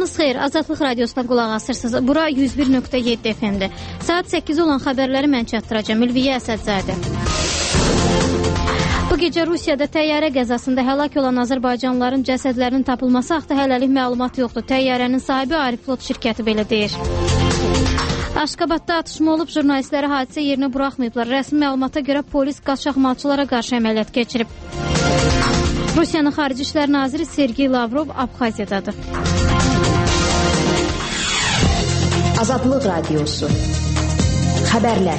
Axşamınız xeyir, Azadlıq Radiosuna qulaq asırsınız. Bura 101.7 FM-dir. Saat 8 olan xəbərləri mən çatdıracağım. Ülviyə Əsədzadə. Bu gecə Rusiyada təyyarə qəzasında həlak olan Azərbaycanlıların cəsədlərinin tapılması haqqında hələlik məlumat yoxdur. Təyyarənin sahibi Aeroflot şirkəti belə deyir. Aşqabadda atışma olub, jurnalistləri hadisə yerinə buraxmayıblar. Rəsmi məlumata görə polis qaçaqmalçılara qarşı əməliyyat keçirib. Rusiyanın Xarici İşlər Naziri Sergey Lavrov Abxaziyadadır. Azadlıq Radiosu. Xəbərlər.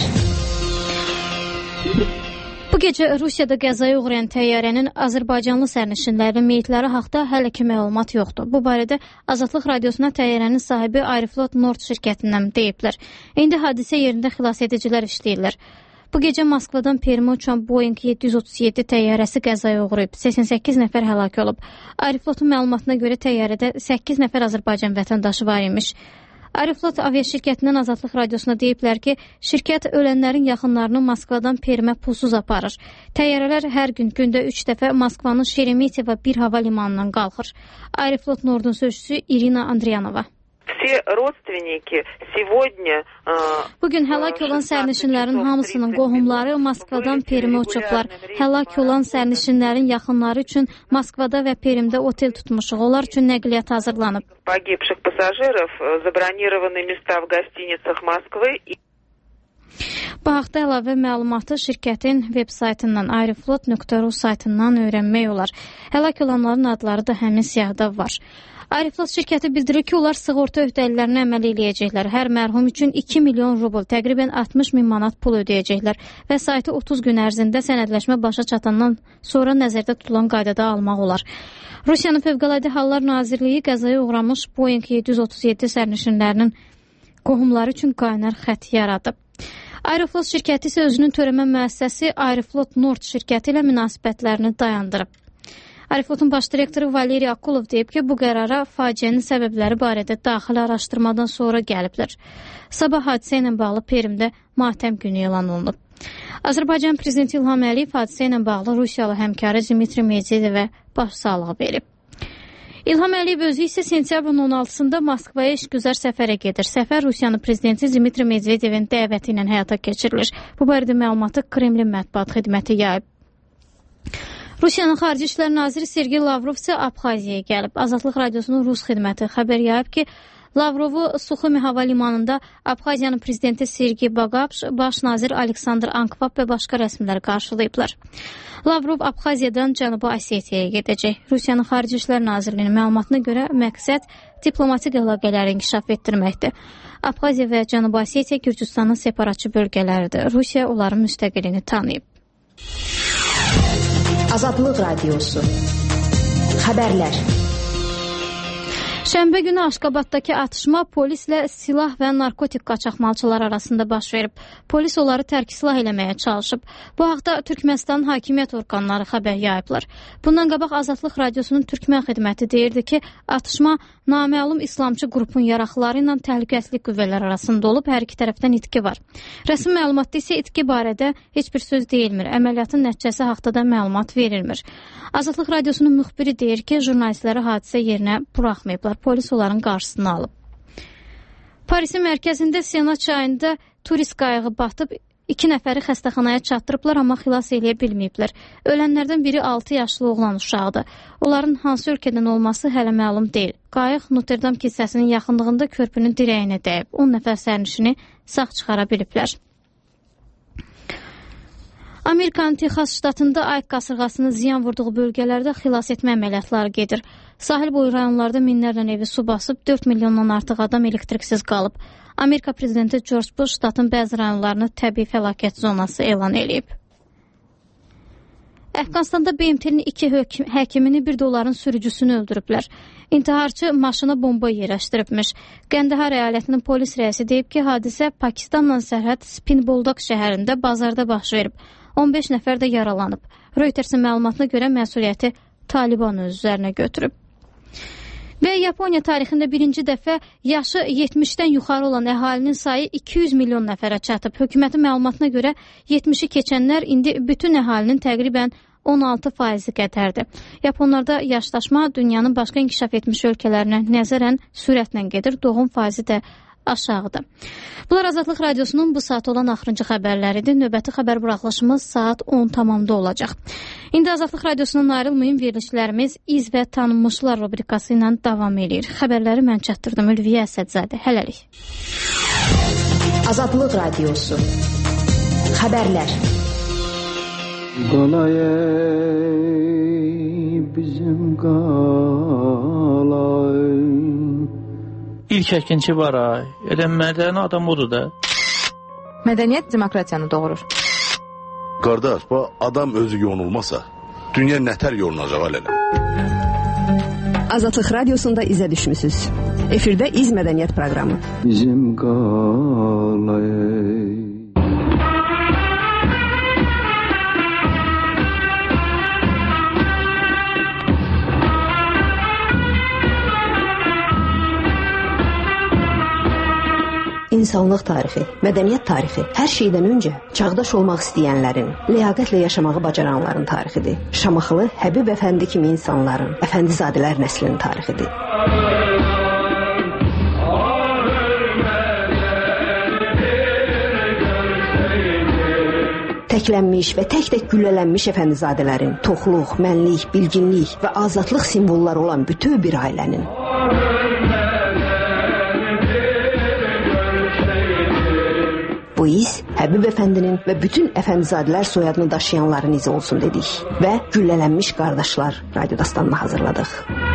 Bu gecə Rusiyada qəzaya uğrayan təyyarənin Azərbaycanlı sərnişinlərinin meyitləri haqqında hələ ki məlumat yoxdur. Bu barədə Azadlıq Radiosuna təyyarənin sahibi Aeroflot Nord şirkətindən deyiblər. İndi hadisə yerində xilasedicilər işləyirlər. Bu gecə Moskvadan Permə uçan Boeing 737 təyyarəsi qəzaya uğrayıb. 88 nəfər həlak olub. Aeroflotun məlumatına görə təyyarədə 8 nəfər Azərbaycan vətəndaşı var imiş. Aeroflot aviaşirkətindən Azadlıq Radiosuna deyiblər ki, şirkət ölənlərin yaxınlarını Moskvadan Permə pulsuz aparır. Təyyarələr hər gün gündə 3 dəfə Moskvanın Şeremetiyeva bir hava limanından qalxır. Aeroflot Nordun sözçüsü İrina Andriyanova. Bugün həlak olan sərnişinlərin hamısının qohumları Moskvadan Perimə uçublar. Həlak olan sərnişinlərin yaxınları üçün Moskvada və Perimdə otel tutmuşuq. Onlar üçün nəqliyyat hazırlanıb. Bu haqda əlavə məlumatı şirkətin veb saytından aeroflot.ru saytından öyrənmək olar. Həlak olanların adları da həmin siyahıda var. Aeroflot şirkəti bildirir ki, onlar sığorta öhdəliklərinə əməl eləyəcəklər. Hər mərhum üçün 2 milyon rubl, təqribən 60 min manat pul ödəyəcəklər və saytı 30 gün ərzində sənədləşmə başa çatandan sonra nəzərdə tutulan qaydada almaq olar. Rusiyanın Fövqəladə Hallar Nazirliyi qəzaya uğramış Boeing 737 sərnişinlərinin qohumları üçün qaynar xətt yaradıb. Aeroflot şirkəti isə özünün törəmə müəssisəsi Aeroflot Nord şirkəti ilə münasibətlərini dayandırıb. Aeroflotun baş direktoru Valeriy Akulov deyib ki, bu qərara faciənin səbəbləri barədə daxili araşdırmadan sonra gəliblər. Sabah hadisə ilə bağlı Perimdə matəm günü elan olunub. Azərbaycan prezidenti İlham Əliyev hadisə ilə bağlı Rusiyalı həmkarı Dmitri Medvedevə başsağlığı verib. İlham Əliyev özü isə sentyabrın 16-sında Moskvaya işgüzar səfərə gedir. Səfər Rusiyanın prezidenti Dmitri Medvedevin dəvəti ilə həyata keçirilir. Bu barədə məlumatı Kremlin mətbuat xidməti yayıb. Rusiyanın Xarici İşlər Naziri Sergey Lavrov isə Abxaziyaya gəlib. Azadlıq Radiosunun Rus xidməti xəbər yayıb ki, Lavrovu Suxumi hava limanında Abxaziyanın prezidenti Sergey Bagapş, baş nazir Aleksandr Ankvap və başqa rəsmilər qarşılayıblar. Lavrov Abxaziyadan Cənubi Osetiyaya gedəcək. Rusiyanın Xarici İşlər Nazirliyinin məlumatına görə məqsəd diplomatik əlaqələri inkişaf etdirməkdir. Abxaziya və Cənubi Osetiya Gürcüstanın separatçı bölgələridir. Rusiya onların müstəqilini tanıyıb. Azadlıq Radiosu. Xəbərlər. Şənbə günü Aşqabaddakı atışma polislə silah və narkotik qaçaqmalçılar arasında baş verib. Polis onları tərk silah eləməyə çalışıb. Bu haqda Türkmənistanın hakimiyyət orqanları xəbər yayıblar. Bundan qabaq Azadlıq Radiosunun Türkmən xidməti deyirdi ki, atışma naməlum İslamçı qrupun yaraqları ilə təhlükəsizlik qüvvələr arasında olub, hər iki tərəfdən itki var. Rəsmi məlumatda isə itki barədə heç bir söz deyilmir. Əməliyyatın nəticəsi haqda da məlumat verilmir. Azadlıq Radiosunun müxbiri deyir ki, jurnalistləri hadisə yerinə buraxmayıblar. Polis onların qarşısını alıb. Parisin mərkəzində Sena çayında turist qayığı batıb, 2 nəfəri xəstəxanaya çatdırıblar, amma xilas eləyə bilməyiblər. Ölənlərdən biri 6 yaşlı oğlan uşağıdır. Onların hansı ölkədən olması hələ məlum deyil. Qayıq Notre Dame kilsəsinin yaxınlığında körpünün dirəyinə dəyib. 10 nəfər sərnişini sağ çıxara biliblər. Amerikanın Texas ştatında ayıq qasırğasının ziyan vurduğu bölgələrdə xilas etmə əməliyyatları gedir. Sahil boyu rayonlarda minlərlə evi su basıb, 4 milyondan artıq adam elektriksiz qalıb. Amerika prezidenti George Bush ştatın bəzi rayonlarını təbii fəlakət zonası elan edib. Əfqanistanda BMT-nin 2 həkimini, bir də onların sürücüsünü öldürüblər. İntiharçı maşına bomba yerləşdiribmiş. Qəndahar əyalətinin polis rəisi deyib ki, hadisə Pakistanla sərhəd Spinboldak şəhərində bazarda baş verib. 15 nəfər də yaralanıb. Reutersin məlumatına görə məsuliyyəti Taliban öz üzərinə götürüb. Və Yaponiya tarixində birinci dəfə yaşı 70-dən yuxarı olan əhalinin sayı 200 milyon nəfərə çatıb. Hökumətin məlumatına görə 70-i keçənlər indi bütün əhalinin təqribən 16% qədərdir. Yaponlarda yaşlaşma dünyanın başqa inkişaf etmiş ölkələrinə nəzərən sürətlə gedir, doğum faizi də aşağıdır. Bunlar Azadlıq Radiosunun bu saat olan axırıncı xəbərləridir. Növbəti xəbər buraxılışımız saat 10 tamamda olacaq. İndi Azadlıq Radiosundan ayrılmayın, verilişlərimiz İz və Tanınmışlar rubrikası ilə davam edir. Xəbərləri mən çatdırdım, Ülviyə Əsədzadə. Hələlik. Azadlıq Radiosu. Xəbərlər. Qalay bizim qalay. İlk əkinçi var ay. Elə mədəni adam odur da. Mədəniyyət demokratiyanı doğurur. Qardaş, bu adam özü yonulmasa, dünya nətər yolunacaq elələ. Azadlıq Radiosunda izə düşmüsünüz. Efirdə İz Mədəniyyət proqramı. Bizim qalay. İnsanlıq tarixi, mədəniyyət tarixi, hər şeydən öncə çağdaş olmaq istəyənlərin, ləyaqətlə yaşamağı bacaranların tarixidir. Şamaxılı Həbib Əfəndi kimi insanların, əfəndizadələr nəslinin tarixidir. Təklənmiş və tək-tək güllələnmiş əfəndizadələrin, toxluq, mənlik, bilginlik və azadlıq simvolları olan bütün bir ailənin. Bu iz Həbib Əfəndinin və bütün əfəndizadələr soyadını daşıyanların izi olsun dedik və güllələnmiş qardaşlar radio dastanını hazırladıq.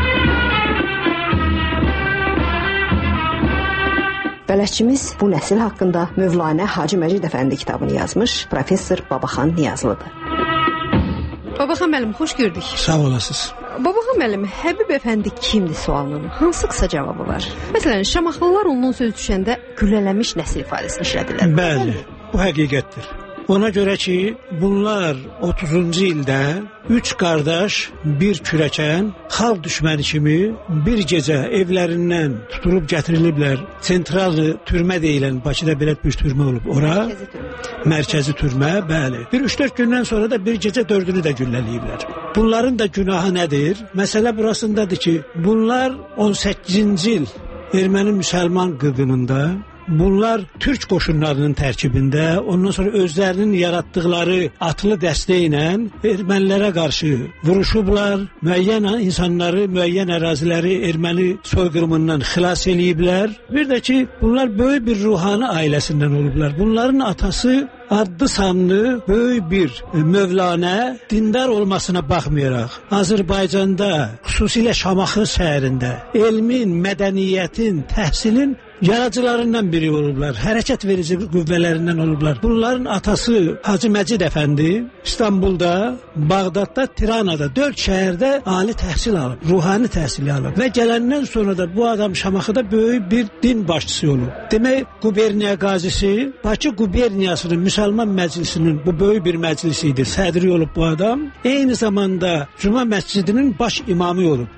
Bələdçimiz bu nəsil haqqında Mövlanə Hacı Məcid Əfəndi kitabını yazmış professor Babaxan Niyazlıdır. Babaxan müəllim, xoş gördük. Sağ olasınız. Babaxan müəllim, Həbib Əfəndi kimdir sualının hansı qısa cavabı var? Məsələn, Şamaxılılar ondan söz düşəndə güllələnmiş nəsil ifadəsini işlədirlər. Bəli, bu həqiqətdir. Ona görə ki, bunlar 30-cu ildə 3 qardaş, bir kürəkən, xalq düşməni kimi bir gecə evlərindən tutulub gətiriliblər. Sentrali türmə deyilən, Bakıda belə bir türmə olub. Ora mərkəzi türmə, bəli. Bir 3-4 gündən sonra da bir gecə 4-ünü də güllələyiblər. Bunların da günahı nədir? Məsələ burasındadır ki, bunlar 18-ci il erməni-müsəlman qırğınında, bunlar türk qoşunlarının tərkibində, ondan sonra özlərinin yaratdıqları atlı dəstə ilə ermənilərə qarşı vuruşublar, müəyyən insanları, müəyyən əraziləri erməni soyqırımından xilas eləyiblər. Bir də ki, bunlar böyük bir ruhani ailəsindən olublar. Bunların atası adlı sanlı böyük bir Mövlanə, dindar olmasına baxmayaraq, Azərbaycanda, xüsusilə Şamaxı şəhərində elmin, mədəniyyətin, təhsilin yaradıcılarından biri olublar, hərəkət verici qüvvələrindən olublar. Bunların atası Hacı Məcid Əfəndi İstanbulda, Bağdadda, Tiranada, 4 şəhərdə ali təhsil alıb, ruhani təhsili alıb və gələndən sonra da bu adam Şamaxıda böyük bir din başçısı olub. Demək, quberniya qazisi, Bakı quberniyasının, Müsəlman Məclisinin bu böyük bir məclisi idi, sədri olub bu adam. Eyni zamanda Cuma məscidinin baş imamı olub.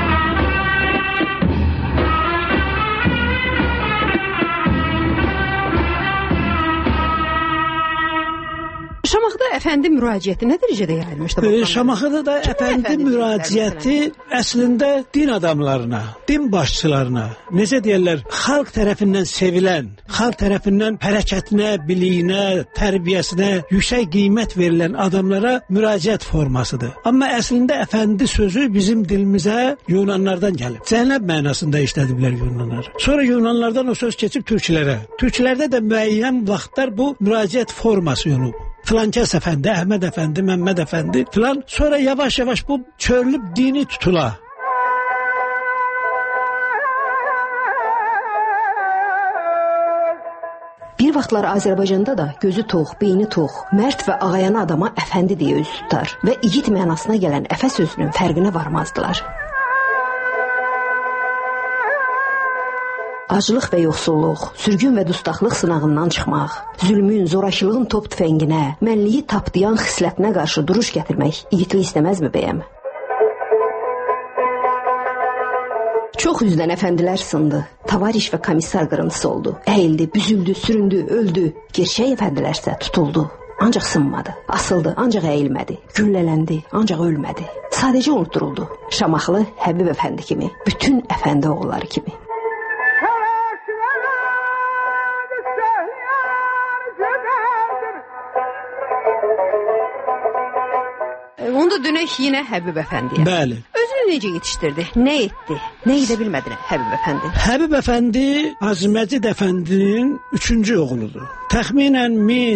Şamaxıda əfəndi müraciəti nə dərəcədə yayılmışdı? Şamaxıda da əfəndi müraciəti əslində din adamlarına, din başçılarına, necə deyirlər, xalq tərəfindən sevilən, xalq tərəfindən hərəkətinə, biliyinə, tərbiyəsinə yüksək qiymət verilən adamlara müraciət formasıdır. Amma əslində əfəndi sözü bizim dilimizə Yunanlardan gəlib. Cənab mənasında işlədiblər Yunanlar. Sonra Yunanlardan o söz keçib türklərə. Türklərdə də müəyyən vaxtlar bu müraciət forması olub. Filankəs əfəndi, Əhməd əfəndi, Məmməd əfəndi filan. Sonra yavaş-yavaş bu çörülüb dini tutula. Bir vaxtlar Azərbaycanda da gözü tox, beyni tox, mərd və ağayana adama əfəndi deyə üz tutar və igid mənasına gələn əfə sözünün fərqinə varmazdılar. Aclıq və yoxsulluq, sürgün və dustaqlıq sınağından çıxmaq, zülmün, zorakılığın top tüfənginə, mənliyi tapdayan xislətinə qarşı duruş gətirmək igidlik istəməzmi bəyəm? Çox üzdən əfəndilər sındı, tavariş və komissar qırıntısı oldu, əyildi, büzüldü, süründü, öldü. Gerçək əfəndilərsə tutuldu, ancaq sınmadı. Asıldı, ancaq əyilmədi. Güllələndi, ancaq ölmədi. Sadəcə unutduruldu. Şamaxılı Həbib əfəndi kimi, bütün əfəndi oğulları kimi. Onu da dönək yenə Həbib əfəndiyə. Bəli. Özünü necə yetişdirdi? Nə etdi? Nə edə bilmədi Həbib əfəndi? Həbib əfəndi Hacı Məcid əfəndinin 3-cü oğludur. Təxminən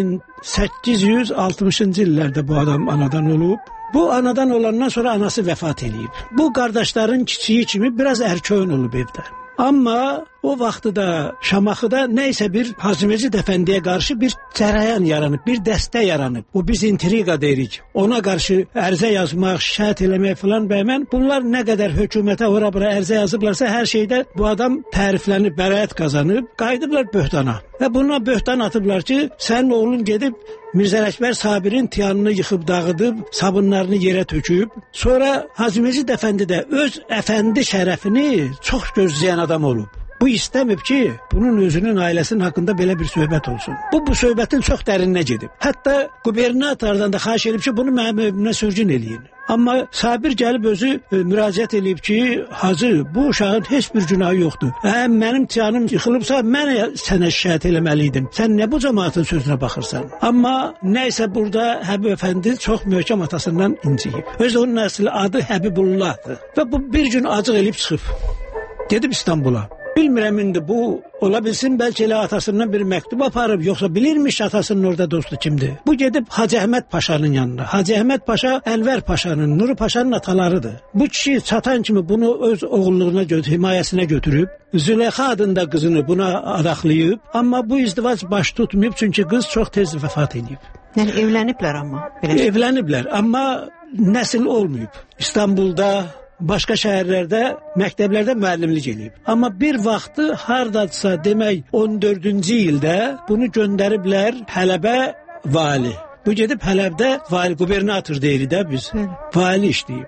1860-cı illərdə bu adam anadan olub. Bu anadan olandan sonra anası vəfat edib. Bu qardaşların kiçiyi kimi biraz ərköyün olub evdə. Amma o vaxtda Şamaxıda nəysə bir Hacı Məcid əfəndiyə qarşı bir cərəyan yaranıb, bir dəstə yaranıb. O biz intriqa deyirik. Ona qarşı ərizə yazmaq, şikayət eləmək filan bəyəm. Bunlar nə qədər hökumətə ora-bura ərizə yazıblarsa hər şeydə bu adam təriflənib, bəraət qazanıb, qayıdıblar böhtana. Və buna böhtan atıblar ki, sənin oğlun gedib Mirzə Ələkbər Sabirin tiyanını yıxıb dağıdıb, sabunlarını yerə töküb. Sonra Hacı Məcid əfəndi də öz əfəndi şərəfini çox gözləyən adam olub. Bu istəmib ki, bunun özünün ailəsinin haqqında belə bir söhbət olsun. Bu söhbətin çox dərinə gedib. Hətta qubernatordan da xahiş edib ki, bunu mənim evimə sürgün eləyin. Amma Sabir gəlib özü müraciət edib ki, Hacı, bu uşağın heç bir günahı yoxdur. Mənim tiyanım yıxılıbsa, mən sənə şikayət eləməliydim. Sən nə bu cəmaatın sözünə baxırsan? Amma nəysə burada Həbib əfəndi çox möhkəm atasından inciyib. Öz onun əsli adı Həbibullahdır. Və bu bir gün acıq elib çıxıb. Gedib İstanbula. Bilmirəm indi bu ola bilsin, bəlkə elə atasından bir məktub aparıb, yoxsa bilirmiş atasının orada dostu kimdir. Bu gedib Hacı Əhməd Paşanın yanına. Hacı Əhməd Paşa Ənvər Paşanın, Nuru Paşanın atalarıdır. Bu kişi çatan kimi bunu öz oğulluğuna, himayəsinə götürüb, Züleyxa adında qızını buna adaqlayıb, amma bu izdivac baş tutmayıb, çünki qız çox tez vəfat edib. Yəni evləniblər amma. Evləniblər, amma nəsil olmayıb. İstanbulda, başqa şəhərlərdə, məktəblərdə müəllimlik eləyib. Amma bir vaxtı hardadsa demək 14-cü ildə bunu göndəriblər Hələbə vali. Bu gedib Hələbdə vali, qubernator deyirik də biz. Vali işləyib.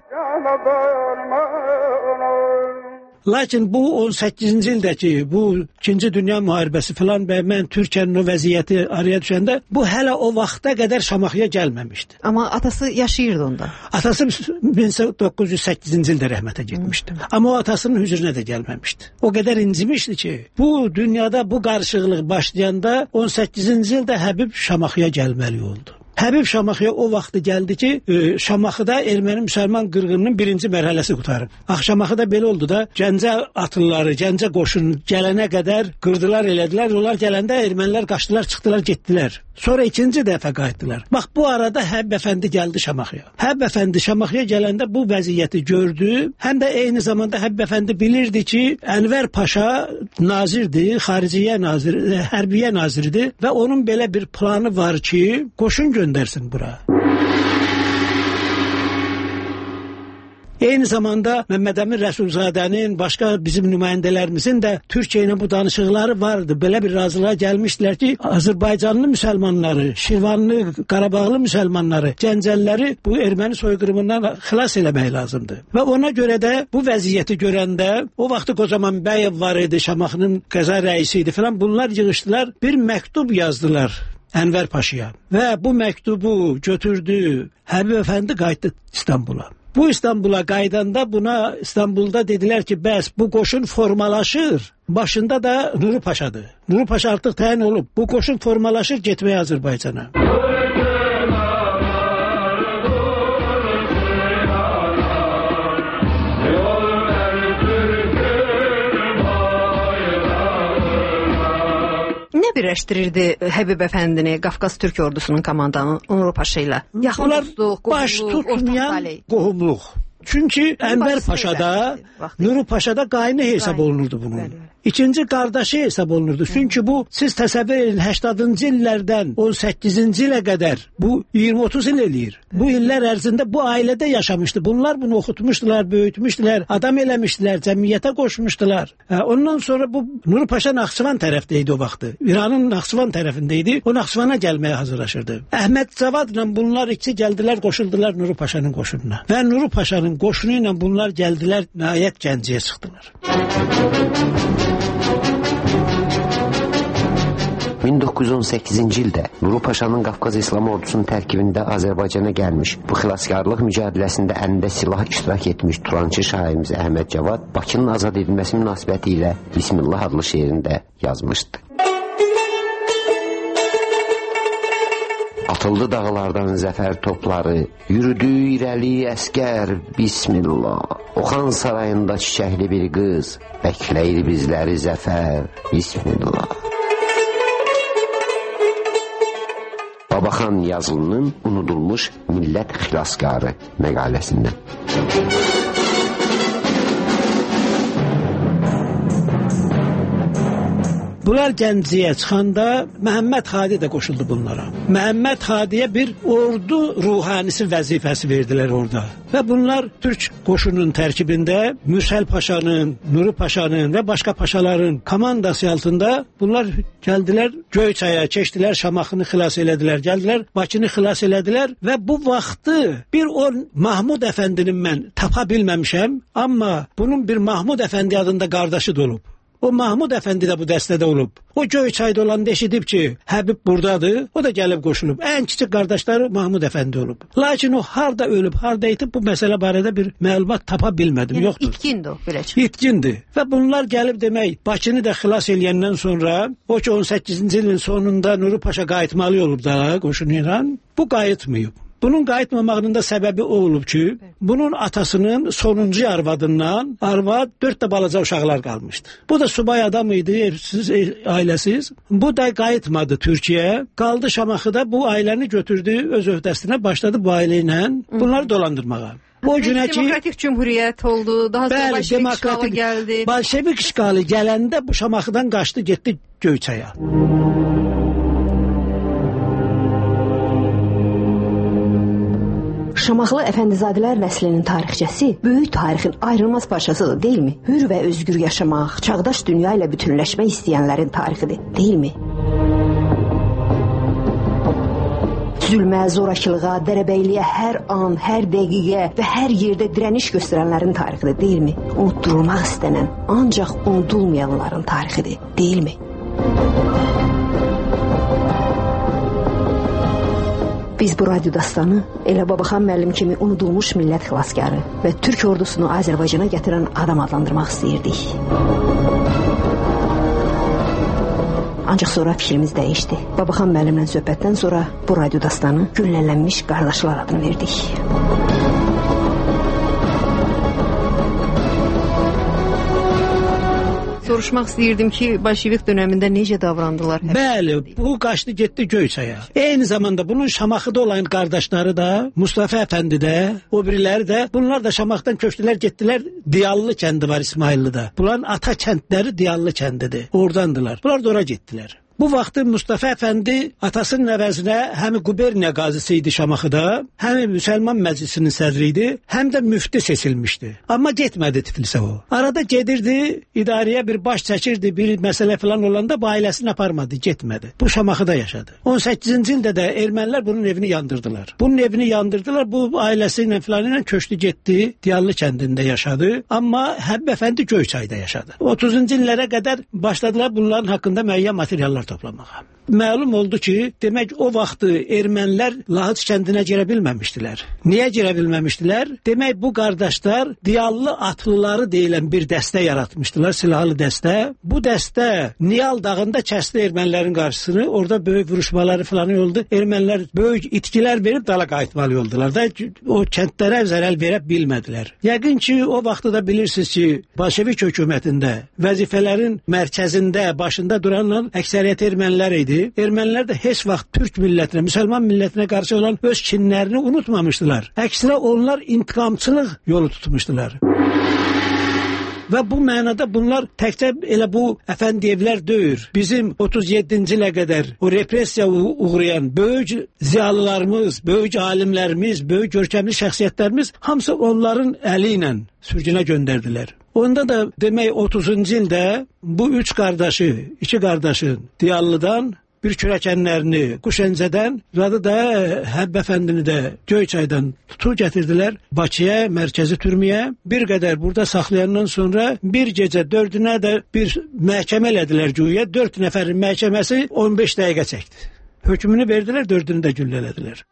Lakin bu 18-ci ildəki bu 2-ci Dünya müharibəsi filan və mən Türkiyənin o vəziyyəti araya düşəndə bu hələ o vaxta qədər Şamaxıya gəlməmişdi. Amma atası yaşayırdı onda. Atası 1908-ci ildə rəhmətə getmişdi. Amma o atasının hüzrünə də gəlməmişdi. O qədər incimişdi ki, bu dünyada bu qarışıqlıq başlayanda 18-ci ildə Həbib Şamaxıya gəlməli oldu. Həbib Şamaxıya o vaxtı gəldi ki, Şamaxıda erməni-müsəlman qırğınının birinci mərhələsi qutarıb. Şamaxıda belə oldu da, Gəncə atlıları, Gəncə qoşun gələnə qədər qırdılar, elədilər. Onlar gələndə ermənilər qaçdılar, çıxdılar, getdilər. Sonra ikinci dəfə qayıtdılar. Bax, bu arada Həbib əfəndi gəldi Şamaxıya. Həbib əfəndi Şamaxıya gələndə bu vəziyyəti gördü. Həm də eyni zamanda Həbib əfəndi bilirdi ki, Ənvər Paşa nazirdir, xariciyyə naziri, hərbiyə naziridir və onun belə bir planı var ki, qoşun göndərsin bura. Eyni zamanda Məmməd Əmin Rəsulzadənin, başqa bizim nümayəndələrimizin də Türkiyə ilə bu danışıqları vardı. Belə bir razılığa gəlmişdilər ki, Azərbaycanlı müsəlmanları, Şirvanlı, Qarabağlı müsəlmanları, Gəncəliləri bu erməni soyqırımından xilas eləmək lazımdır. Və ona görə də bu vəziyyəti görəndə, o vaxtı Qocaman Bəyev var idi, Şamaxının qəza rəisi idi filan, bunlar yığışdılar, bir məktub yazdılar Ənvər Paşaya. Və bu məktubu götürdü, Həbib əfəndi qayıtdı İstanbula. Bu İstanbula qaydanda buna İstanbulda dedilər ki, bəs bu qoşun formalaşır. Başında da Nuru Paşadır. Nuru Paşa artıq təyin olub. Bu qoşun formalaşır getməyə Azərbaycana. Nə birləşdirirdi Həbib əfəndini Qafqaz Türk ordusunun komandanı Nuru Paşa ilə? Yaxın dostluq, baş tutmayan qohumluq. Çünki Ənvər Paşada, Nuru Paşada qaynı hesab olunurdu bunun. İkinci qardaşı hesab olunurdu. Çünki bu, siz təsəvvür edin, 80-cı illərdən 18-ci ilə qədər, bu 20-30 il eləyir. Bu illər ərzində bu ailədə yaşamışdı. Bunlar bunu oxutmuşdular, böyütmüşdülər, adam eləmişdilər, cəmiyyətə qoşmuşdular. Ondan sonra bu Nuru Paşa Naxçıvan tərəfdəydi o vaxtı. İranın Naxçıvan tərəfindəydi. O Naxçıvana gəlməyə hazırlaşırdı. Əhməd Cavadla bunlar ikisi gəldilər, qoşuldular Nuru Paşanın qoşununa. Və Nuru Paşanın qoşunu ilə bunlar gəldilər, nəhayət Gəncəyə çıxdılar. 1918-ci ildə Nuru Paşanın Qafqaz İslam ordusunun tərkibində Azərbaycana gəlmiş, bu xilaskarlıq mücadeləsində əlində silah iştirak etmiş Turançı şairimiz Əhməd Cavad Bakının azad edilməsi münasibəti ilə Bismillah adlı şeirində yazmışdı. Atıldı dağlardan zəfər topları, yürüdü irəli əskər, Bismillah. Oxan sarayında çiçəkli bir qız, bəkləyir bizləri zəfər, Bismillah. Babaxan Yazılının unudulmuş millət xilaskarı məqaləsindən. Bunlar Gəncəyə çıxanda Məhəmməd Hadi də qoşuldu bunlara. Məhəmməd Hadiyə bir ordu ruhanisi vəzifəsi verdilər orada. Və bunlar Türk qoşunun tərkibində Mürsəl Paşanın, Nuru Paşanın və başqa paşaların komandası altında bunlar gəldilər Göyçaya, keçdilər Şamaxını xilas elədilər, gəldilər Bakını xilas elədilər və bu vaxtı bir o Mahmud Əfəndinin mən tapa bilməmişəm, amma bunun bir Mahmud Əfəndi adında qardaşı da olub. O Mahmud Əfəndi də bu dəstədə olub. O Göyçayda olanda eşidib ki, Həbib buradadır, o da gəlib qoşulub. Ən kiçik qardaşları Mahmud Əfəndi olub. Lakin o harda ölüb, harda itib bu məsələ barədə bir məlumat tapa bilmədim. Yəni, yoxdur. İtkindir o, beləcə. İtkindir. Və bunlar gəlib demək, Bakını da xilas eləyəndən sonra, o ki 18-ci ilin sonunda Nuru Paşa qayıtmalı olub da qoşunuyla, bu qayıtmayıb. Bunun qayıtmamağının da səbəbi o olub ki, bunun atasının sonuncu arvadından, arvad 4 də balaca uşaqlar qalmışdı. Bu da subay adam idi, evsiz, ailəsiz. Bu da qayıtmadı Türkiyəyə, qaldı Şamaxıda, bu ailəni götürdü öz öhdəsinə, başladı bu ailə ilə bunları dolandırmağa. O günə ki, demokratik cümhuriyyət oldu, daha sonra Bolşevik işğalı gəldi. Bolşevik işğalı gələndə bu Şamaxıdan qaçdı, getdi Göyçaya. Şamaxılı Əfəndizadələr nəslinin tarixçəsi böyük tarixin ayrılmaz parçasıdır, deyilmi? Hür və özgür yaşamaq, çağdaş dünya ilə bütünləşmək istəyənlərin tarixidir, deyilmi? Zülmə, zorakılığa, dərəbəyliyə hər an, hər dəqiqə və hər yerdə dirəniş göstərənlərin tarixidir, deyilmi? Unutdurulmaq istənən, ancaq unudulmayanların tarixidir, deyilmi? Biz bu radyo dastanı elə Babaxan müəllim kimi unudulmuş millət xilaskarı və Türk ordusunu Azərbaycana gətirən adam adlandırmaq istəyirdik. Ancaq sonra fikrimiz dəyişdi. Babaxan müəllimlə söhbətdən sonra bu radyo dastanı güllələnmiş qardaşlar adını verdik. Soruşmaq istəyirdim ki, Bolşevik dönəmində necə davrandılar? Bəli, bu qaçdı getdi Göyçaya. Eyni zamanda bunun Şamaxıda olan qardaşları da, Mustafa Əfəndi də, o biriləri də, bunlar da Şamaxdan köçdülər, getdilər Diyallı kəndi var İsmayıllıda. Bunların ata kəndləri Diyallı kəndidir. Oradandılar. Bunlar da ora getdilər. Bu vaxtı Mustafa Əfəndi atasının əvəzinə həm quberniya qazisi idi Şamaxıda, həm Müsəlman Məclisinin sədri idi, həm də müftü seçilmişdi. Amma getmədi Tiflisə o. Arada gedirdi, idarəyə bir baş çəkirdi, bir məsələ falan olanda bu ailəsini aparmadı, getmədi. Bu Şamaxıda yaşadı. 18-ci ildə də ermənilər bunun evini yandırdılar. Bunun evini yandırdılar, bu ailəsi ilə falan ilə köçdü getdi, Diyallı kəndində yaşadı, amma Həbib Əfəndi Göyçayda yaşadı. 30-cu illərə qədər başladılar bunların haqqında müəyyən materiallar toplamağa. Məlum oldu ki, demək o vaxtı ermənilər Lahıc kəndinə girə bilməmişdilər. Niyə girə bilməmişdilər? Demək bu qardaşlar Diyallı atlıları deyilən bir dəstə yaratmışdılar, silahlı dəstə. Bu dəstə Niyal dağında kəsdi ermənilərin qarşısını, orada böyük vuruşmaları falan oldu. Ermənilər böyük itkilər verib dala qayıtmalı oldular da, o kəndlərə zərər verə bilmədilər. Yəqin ki, o vaxtı da bilirsiniz ki, Bolşevik hökumətində vəzifələrin mərkəzində, başında duranlar əksəriyyət ermənilər idi. Ermənilər də heç vaxt Türk millətinə, müsəlman millətinə qarşı olan öz kinlərini unutmamışdılar. Əksinə onlar intiqamçılıq yolu tutmuşdular. Və bu mənada bunlar təkcə elə bu əfəndiyevlər deyil. Bizim 37-ci ilə qədər o repressiya uğrayan böyük ziyalılarımız, böyük alimlərimiz, böyük görkəmli şəxsiyyətlərimiz hamısı onların əli ilə sürgünə göndərdilər. Onda da demək 30-cu ildə bu 2 qardaşın Diyallıdan bir kürəkənlərini Quşəncədən, adı da Həbb əfəndini də Göyçaydan tutu gətirdilər Bakıya, mərkəzi türməyə. Bir qədər burada saxlayandan sonra bir gecə 4-ünə də bir məhkəmə elədilər güya. 4 nəfərin məhkəməsi 15 dəqiqə çəkdi. Hökmünü verdilər, 4-ünü də güllələdilər.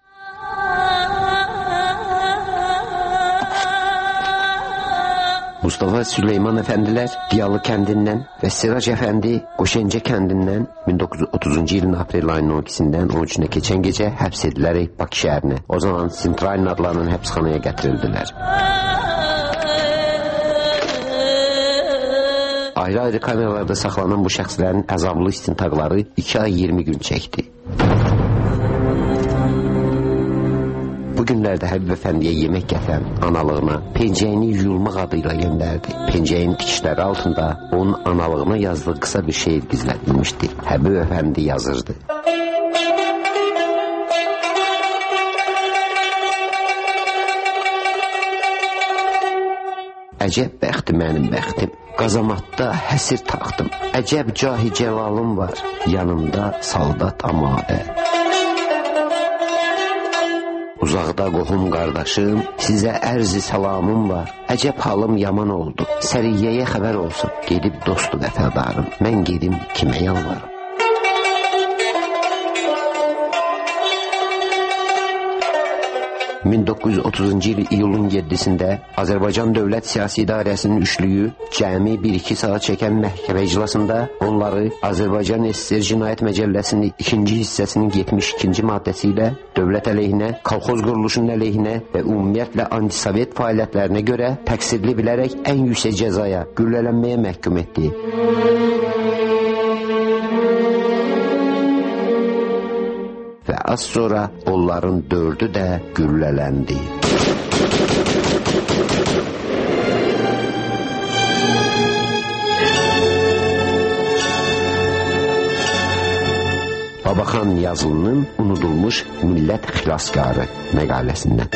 Mustafa Süleyman əfəndilər Diyalı kəndindən və Sirac əfəndi Qoşəncə kəndindən 1930-cu ilin aprel ayının 12-dən 13-nə keçən gecə həbs edilərək Bakı şəhərinə, o zaman Sintrayn adlanan həbsxanaya gətirildilər. Ayrı-ayrı kameralarda saxlanan bu şəxslərin əzablı istintaqları 2 ay 20 gün çəkdi. Bu günlərdə Həbib əfəndiyə yemək gətirən analığına pencəyini yuyulmaq adıyla göndərdi. Pencəyin tikişləri altında onun analığına yazdığı qısa bir şeir gizlədilmişdi. Həbib əfəndi yazırdı. Əcəb bəxti mənim bəxtim, qazamatda həsir taxtım. Əcəb cahi cəlalım var, yanımda saldat amadə. Uzaqda qohum qardaşım, sizə ərzi salamım var. Əcəb halım yaman oldu. Səriyyəyə xəbər olsun. Gedib dostu vəfadarım. Mən gedim kimə yalvarım. ...1930-cu il iyulun 7-sində Azərbaycan Dövlət Siyasi İdarəsinin üçlüyü cəmi 1-2 saat çəkən məhkəmə iclasında onları Azərbaycan SSR Cinayət Məcəlləsinin 2-ci hissəsinin 72-ci maddəsi ilə dövlət əleyhinə, kolxoz quruluşunun əleyhinə və ümumiyyətlə antisovet fəaliyyətlərinə görə təqsirli bilərək ən yüksək cəzaya, güllələnməyə məhkum etdi. Və az sonra onların 4-ü də güllələndi. Babaxan Yazılının unudulmuş millət xilaskarı məqaləsindən.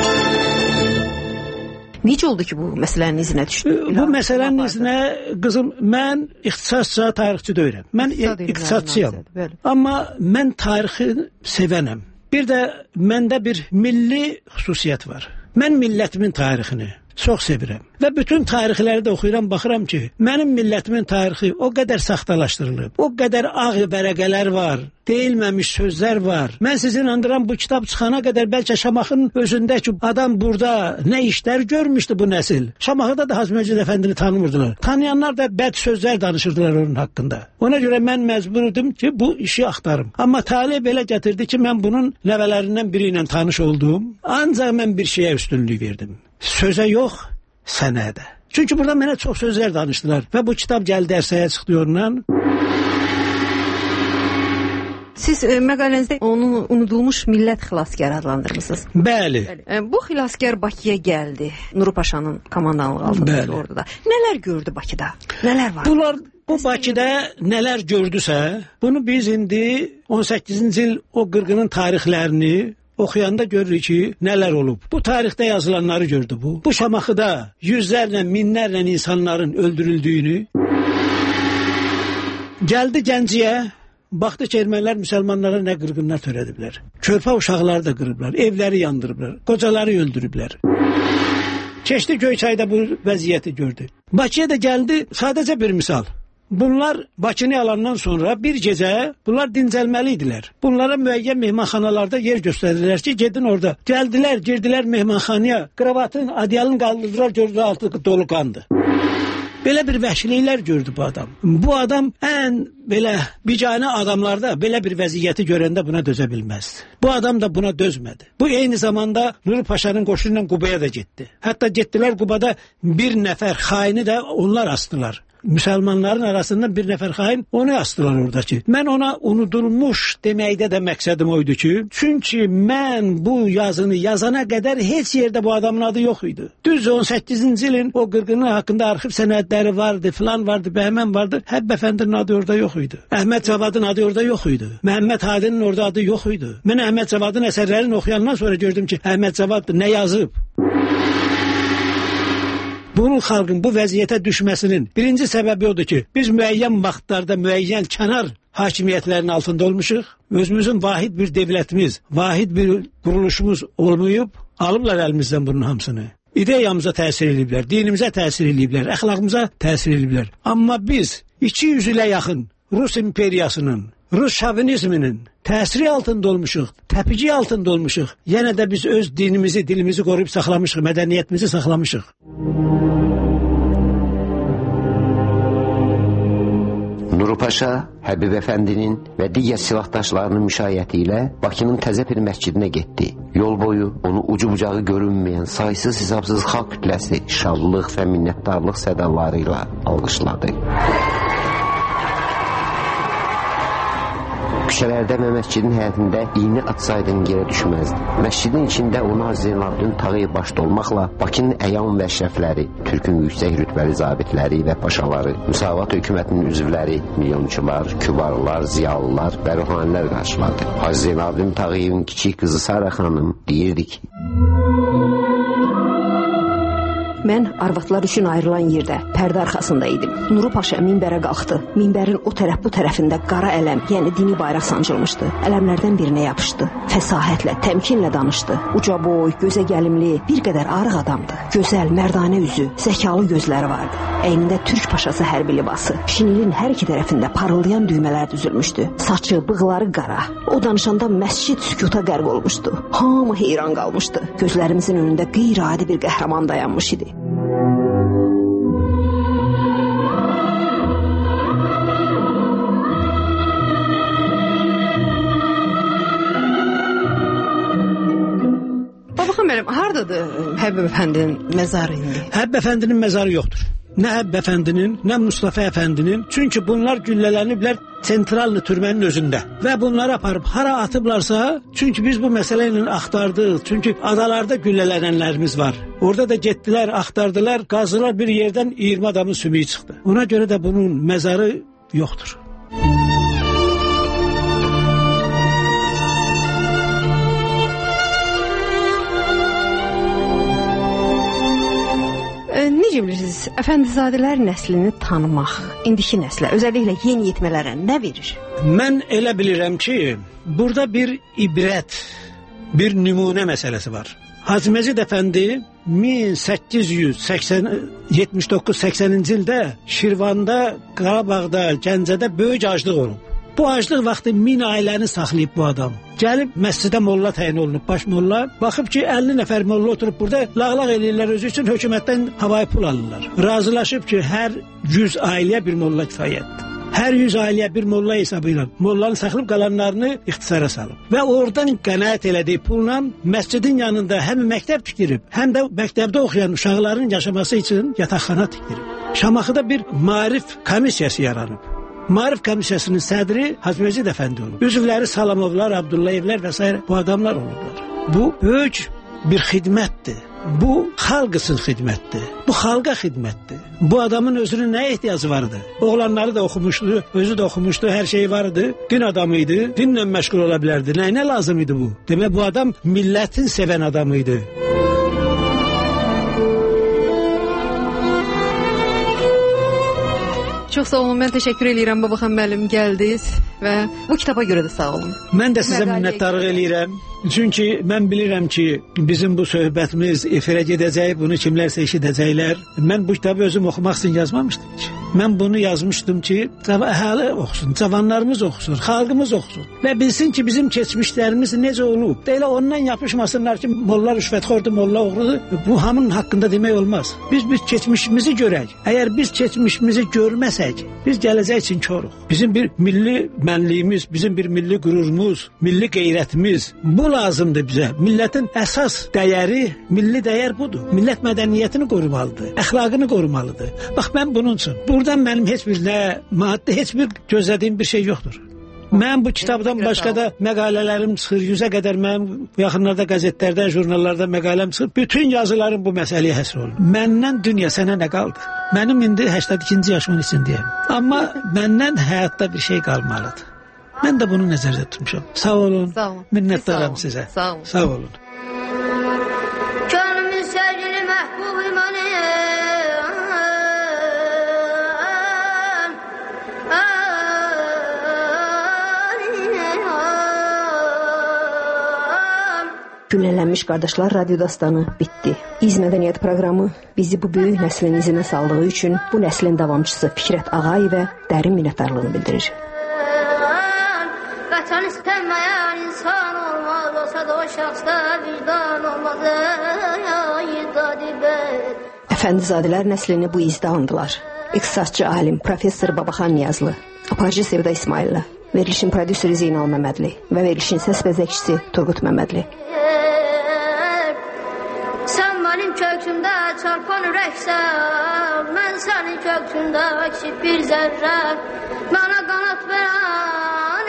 Necə oldu ki, bu məsələnin izinə düşdü? Bu məsələnin izinə, qızım, mən ixtisasca tarixçi deyirəm. Mən iqtisadçıyam. Amma mən tarixi sevənəm. Bir də məndə bir milli xüsusiyyət var. Mən millətimin tarixini çox sevirəm. Və bütün tarixləri də oxuyuram, baxıram ki, mənim millətimin tarixi o qədər saxtalaşdırılıb, o qədər ağ vərəqələr var, deyilməmiş sözlər var. Mən sizi inandıram, bu kitab çıxana qədər bəlkə Şamaxının özündə ki, adam burada nə işlər görmüşdü bu nəsil. Şamaxıda da Hacı Məcid Əfəndini tanımırdılar. Tanıyanlar da bəd sözlər danışırdılar onun haqqında. Ona görə mən məcburdum ki, bu işi axtarım. Amma talih belə gətirdi ki, mən bunun nəvələrindən biri ilə tanış oldum. Ancaq mən bir şeyə üstünlük verdim. Sözə yox, sənədə. Çünki burada mənə çox sözlər danışdılar və bu kitab gəldi ərsəyə çıxdı ondan. Siz məqalənizdə onu unudulmuş millət xilaskarı adlandırmışsınız. Bəli. Bu xilaskar Bakıya gəldi. Nuru Paşanın komandanlığı altında orada. Nələr gördü Bakıda? Nələr var? Bunlar bu Bakıda nələr gördüsə, bunu biz indi 18-ci il o qırğının tarixlərini oxuyanda görürük ki, nələr olub. Bu tarixdə yazılanları gördü bu. Bu Şamaxıda yüzlərlə, minlərlə insanların öldürüldüyünü. Gəldi Gəncəyə, baxdı ki, ermənilər müsəlmanlara nə qırğınlar törədiblər. Körpə uşaqları da qırıblar, evləri yandırıblar, qocaları öldürüblər. Keçdi Göyçayda bu vəziyyəti gördü. Bakıya da gəldi, sadəcə bir misal. Bunlar Bakını alandan sonra bir gecə bunlar dincəlməli idilər. Bunlara müəyyən mehmanxanalarda yer göstərdilər ki, gedin orada. Gəldilər, girdilər mehmanxanaya, kravatın, adyalını qaldırdılar, gördü altı dolu qandı. Belə bir vəhşiliklər gördü bu adam. Bu adam ən belə biganə adamlarda belə bir vəziyyəti görəndə buna dözə bilməzdi. Bu adam da buna dözmədi. Bu eyni zamanda Nuri Paşanın qoşunu ilə Qubaya da getdi. Hətta getdilər Qubada bir nəfər xaini də onlar asdılar. Müsəlmanların arasından bir nəfər xain onu asdılar oradakı. Mən ona unudulmuş deməkdə də məqsədim oydu ki, çünki mən bu yazını yazana qədər heç yerdə bu adamın adı yox idi. Düz 18-ci ilin o qırğını haqqında arxiv sənədləri vardı, filan vardı, bəhmən vardı. Həbb əfəndinin adı orada yox idi. Əhməd Cavadın adı orada yox idi. Məhəmməd Hadinin orada adı yox idi. Mən Əhməd Cavadın əsərlərini oxuyandan sonra gördüm ki, Əhməd Cavad nə yazıb? Bunun xalqın bu vəziyyətə düşməsinin birinci səbəbi odur ki, biz müəyyən vaxtlarda müəyyən kənar hakimiyyətlərinin altında olmuşuq. Özümüzün vahid bir devlətimiz, vahid bir quruluşumuz olmayıb, alıblar əlimizdən bunun hamısını. İdeyamıza təsir ediblər, dinimizə təsir ediblər, əxlaqımıza təsir ediblər. Amma biz 200 ilə yaxın Rus imperiyasının, Rus şovinizminin təsiri altında olmuşuq, təpici altında olmuşuq. Yenə də biz öz dinimizi, dilimizi qoruyub saxlamışıq, mədəniyyətimizi saxlamışıq. Nuru Paşa, Həbib Əfəndinin və digər silahdaşlarının müşayiəti ilə Bakının Təzəpir məscidinə getdi. Yol boyu onu ucu-bucağı görünməyən saysız hesabsız xalq kütləsi şadlıq və minnətdarlıq sədaları ilə alqışladı. Küçələrdə və məscidin həyətində iğni atsaydın yerə düşməzdi. Məscidin içində ona Zeynalabdin Tağıyev başda olmaqla Bakının əyan və əşrəfləri, Türkün yüksək rütbəli zabitləri və paşaları, Müsavat hökumətinin üzvləri, milyonçular, kübarlar, ziyalılar və ruhanilər qarşıladı. Hacı Zeynalabdin Tağıyevin kiçik qızı Sara xanım deyirdi ki, mən arvadlar üçün ayrılan yerdə, pərdə arxasında idim. Nuru Paşa minbərə qalxdı. Minbərin o tərəf bu tərəfində qara ələm, yəni dini bayraq sancılmışdı. Ələmlərdən birinə yapışdı. Fəsahətlə, təmkinlə danışdı. Uca boy, gözə gəlimli, bir qədər arıq adamdı. Gözəl, mərdanə üzü, zəkalı gözləri vardı. Əynində Türk paşası hərbi libası. Şinilin hər iki tərəfində parıldayan düymələr düzülmüşdü. Saçı, bığları qara. O danışanda məscid sükuta qərq olmuşdu. Hamı heyran qalmışdı. Gözlərimizin önündə qeyri-adi bir qəhrəman dayanmış idi. Babaxan müəllim, hardadır Həbib Əfəndinin məzarı indi? Həbib Əfəndinin məzarı yoxdur. Nə Həbib Əfəndinin, nə Mustafa Əfəndinin. Çünki bunlar güllələniblər Sentralni türmənin özündə. Və bunları aparıb hara atıblarsa, çünki biz bu məsələ ilə axtardıq. Çünki adalarda güllələnənlərimiz var. Orada da getdilər, axtardılar, qazdılar, bir yerdən 20 adamın sümüyü çıxdı. Ona görə də bunun məzarı yoxdur. Necə bilirsiniz, Əfəndizadələr nəslini tanımaq, indiki nəslə, özəlliklə yeniyetmələrə nə verir? Mən elə bilirəm ki, burada bir ibrət, bir nümunə məsələsi var. Hacı Məcid Əfəndi 1879-80-ci ildə Şirvanda, Qarabağda, Gəncədə böyük aclıq olub. Bu aclıq vaxtı 1000 ailəni saxlayıb bu adam. Gəlib məscidə molla təyin olunub, baş molla. Baxıb ki, 50 nəfər molla oturub burada lağlaq eləyirlər özü üçün, hökumətdən havayı pul alırlar. Razılaşıb ki, hər 100 ailəyə bir molla kifayətdir. Hər 100 ailəyə bir molla hesabı ilə mollanı saxlayıb qalanlarını ixtisara salıb. Və oradan qənaət elədiyi pulla məscidin yanında həm məktəb tikdirib, həm də məktəbdə oxuyan uşaqların yaşaması üçün yataqxana tikdirib. Şamaxıda bir maarif komissiyası yaranıb. Maarif komissiyasının sədri Hacı Məcid Əfəndi olub. Üzvləri Salamovlar, Abdullayevlər və s. bu adamlar olublar. Bu böyük bir xidmətdir. Bu xalq üçün xidmətdir. Bu xalqa xidmətdir. Bu adamın özünün nəyə ehtiyacı vardı? Oğlanları da oxumuşdu, özü də oxumuşdu, hər şeyi vardı. Din adamı idi, dinlə məşğul ola bilərdi. Nəyinə lazım idi bu? Demək bu adam millətin sevən adamı idi. Çox sağ olun, mən təşəkkür edirəm Babaxan müəllim, gəldiniz və bu kitaba görə də sağ olun. Mən də sizə minnətdarlıq eləyirəm. Çünki mən bilirəm ki, bizim bu söhbətimiz efirə gedəcək, bunu kimlərsə eşidəcəklər. Mən bu kitabı özüm oxumaq üçün yazmamışdım ki. Mən bunu yazmışdım ki, əhali oxusun, cavanlarımız oxusun, xalqımız oxusun və bilsin ki, bizim keçmişlərimiz necə olub. Elə ondan yapışmasınlar ki, molla rüşvətxordur, molla oğrudur. Bu hamının haqqında demək olmaz. Biz keçmişimizi görək. Əgər biz keçmişimizi görməsək, biz gələcək üçün koruq. Bizim bir milli mənliyimiz, bizim bir milli qürurumuz, milli qeyrətimiz, bu lazımdır bizə. Millətin əsas dəyəri, milli dəyər budur. Millət mədəniyyətini qorumalıdır, əxlaqını qorumalıdır. Bax, mən bunun üçün. Buradan mənim heç bir maddi, heç bir gözlədiyim bir şey yoxdur. Mən bu kitabdan başqa da məqalələrim çıxır, 100-ə qədər mənim yaxınlarda qəzetlərdə, jurnallarda məqaləm çıxır. Bütün yazılarım bu məsələyə həsr olunur. Məndən dünya sənə nə qaldı? Mənim indi 82-ci yaşımın içindəyəm. Amma məndən həyatda bir şey qalmalıdır. Mən də bunu nəzərdə tutmuşam. Sağ olun. Sağ olun. Minnətdaram sizə. Sağ olun. Sağ olun. Könlümün sevgili məhbub imanı Güllələnmiş qardaşlar radyo dastanı bitdi. İz mədəniyyət proqramı bizi bu böyük nəslin izinə saldığı üçün bu nəslin davamçısı Fikrət Ağayevə dərin minnətdarlığını bildirir. Vətən istənməyən insan olmaz, olsa da o şəxsdə vicdan olmaz. Əfəndizadələr nəslini bu izdə andılar. İqtisadçı alim Professor Babaxan Niyazlı, aparıcı Sevda İsmaillə, verilişin prodüseri Zeynal Məmmədli və verilişin səs bəzəkçisi Turqut Məmmədli. Sən mənim kökümdə çarpan ürəksən, mən sənin kökündə kiçik bir zərrə, mənə qanat verən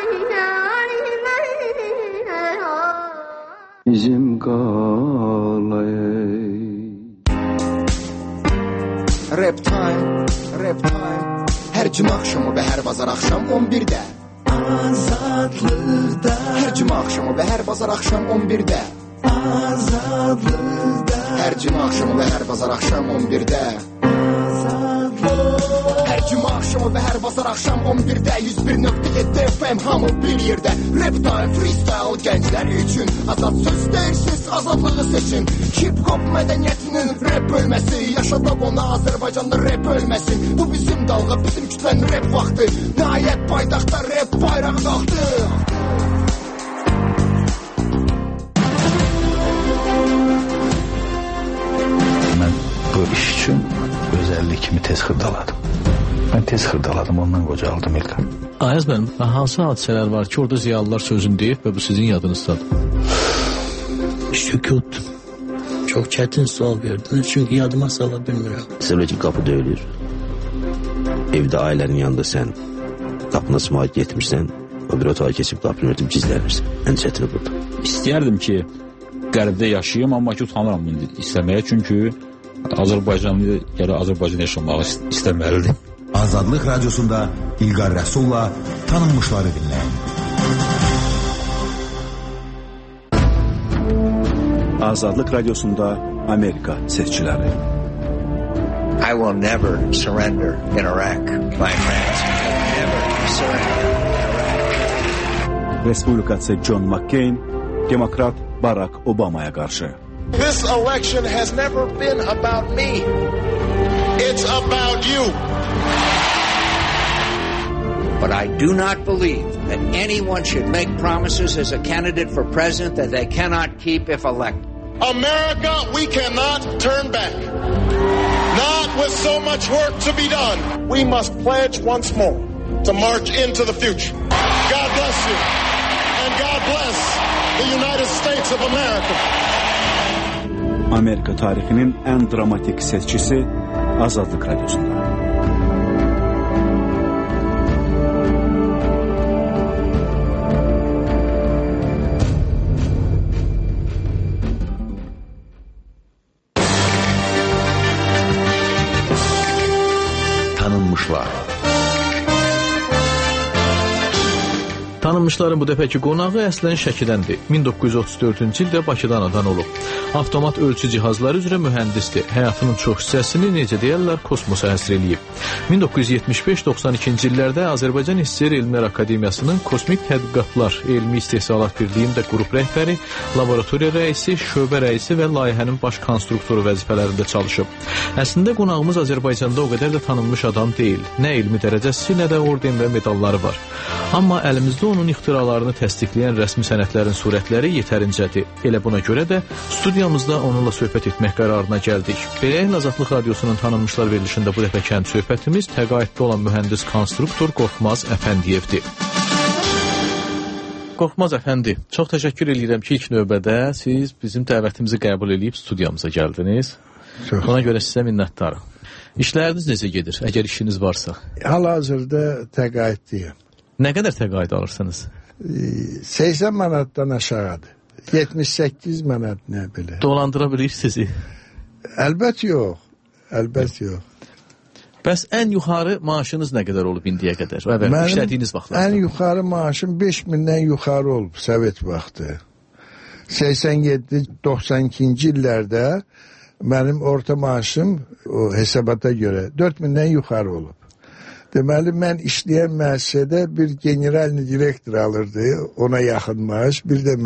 bizim qalay. Rap time, hər cümə axşamı və hər bazar axşam 11-də. Azadlıqda. Hər cümə axşamı və hər bazar axşam 11-də. Azadlıqda. Hər cümə axşamı və hər bazar axşam 11-də. Hər cümə axşamı və hər bazar axşam 11-də 101.7 FM hamı bir yerdə. Rap time, freestyle gənclər üçün azad söz deyirsiz, azadlığı seçin. Hip-hop mədəniyyətinin rap bölməsi, yaşadaq ona Azərbaycanda rap ölməsin. Bu bizim dalğa, bizim kütlənin rap vaxtı. Nəhayət paytaxtda rap bayrağı qalxdı. Mən bu iş üçün özəllik kimi tez xırdaladım. Mən tez xırdaladım, ondan qocaldım İlqar. Ayaz mənim, hansı hadisələr var ki, orada ziyalılar sözünü deyib və bu sizin yadınızdadır? Sükut. Çox çətin sual verdiniz, çünki yadıma sala bilmirəm. Məsələn ki, qapı döyülür. Evdə ailənin yanında sən qapına sımaqət getmirsən, o bir otağa keçib qapını örtüb gizlənirsən. Ən çətini burada. İstəyərdim ki, qərbdə yaşayayım, amma ki, utanıram bunu istəməyə, çünki Azərbaycanlı gələ Azərbaycan yaşamağı istəməlidir. Azadlıq Radyosunda İlqar Rəsulla tanınmışları dinləyin. Azadlıq Radyosunda Amerika seçkiləri. I will never surrender in Iraq, my friends. Never surrender in Iraq. Respublikası John McCain, Demokrat Barack Obama'ya qarşı. This election has never been about me. It's about you. But I do not believe that anyone should make promises as a candidate for president that they cannot keep if elected. America, we cannot turn back. Not with so much work to be done. We must pledge once more to march into the future. God bless you. And God bless the United States of America. Amerika tarixinin ən dramatik seçkisi Azadlıq Radyosunda. Tanınmışlar. Tanınmışların bu dəfəki qonağı əslən Şəkidəndir. 1934-cü ildə Bakıdan anadan olub. Avtomat ölçü cihazları üzrə mühəndisdir. Həyatının çox hissəsini, necə deyərlər, kosmosa həsr eləyib. 1975-92-ci illərdə Azərbaycan SSR Elmlər Akademiyasının Kosmik Tədqiqatlar Elmi İstehsalat Birliyində qrup rəhbəri, laboratoriya rəisi, şöbə rəisi və layihənin baş konstruktoru vəzifələrində çalışıb. Əslində qonağımız Azərbaycanda o qədər də tanınmış adam deyil. Nə elmi dərəcəsi, nə də orden və medalları var. Amma əlimizdə onun ixtiralarını təsdiqləyən rəsmi sənədlərin surətləri yetərincədir. Elə buna görə də studiyamızda onunla söhbət etmək qərarına gəldik. Beləliklə Azadlıq Radiosunun tanınmışlar verilişində bu dəfə kənd söhbətimiz təqaüddə olan mühəndis konstruktor Qorxmaz Əfəndiyevdir. Qorxmaz əfəndi, çox təşəkkür edirəm ki, ilk növbədə siz bizim dəvətimizi qəbul edib studiyamıza gəldiniz. Ona görə sizə minnətdarım. İşləriniz necə gedir, əgər işiniz varsa? Hal-hazırda təqaüddəyəm. Nə qədər təqaüd alırsınız? 80 manatdan aşağıdır. 78 manat nə belə. Dolandıra bilir sizi? Əlbət yox. Əlbət yox. Bəs ən yuxarı maaşınız nə qədər olub indiyə qədər? Mənim işlədiyiniz vaxtlarda? Ən yuxarı maaşım 5000-dən yuxarı olub Sovet vaxtı. 87-92-ci illərdə mənim orta maaşım o hesabata görə 4000-dən yuxarı olub. Deməli, mən işləyən müəssisədə bir generalni direktor alırdı, ona yaxın maaş, bir də mən.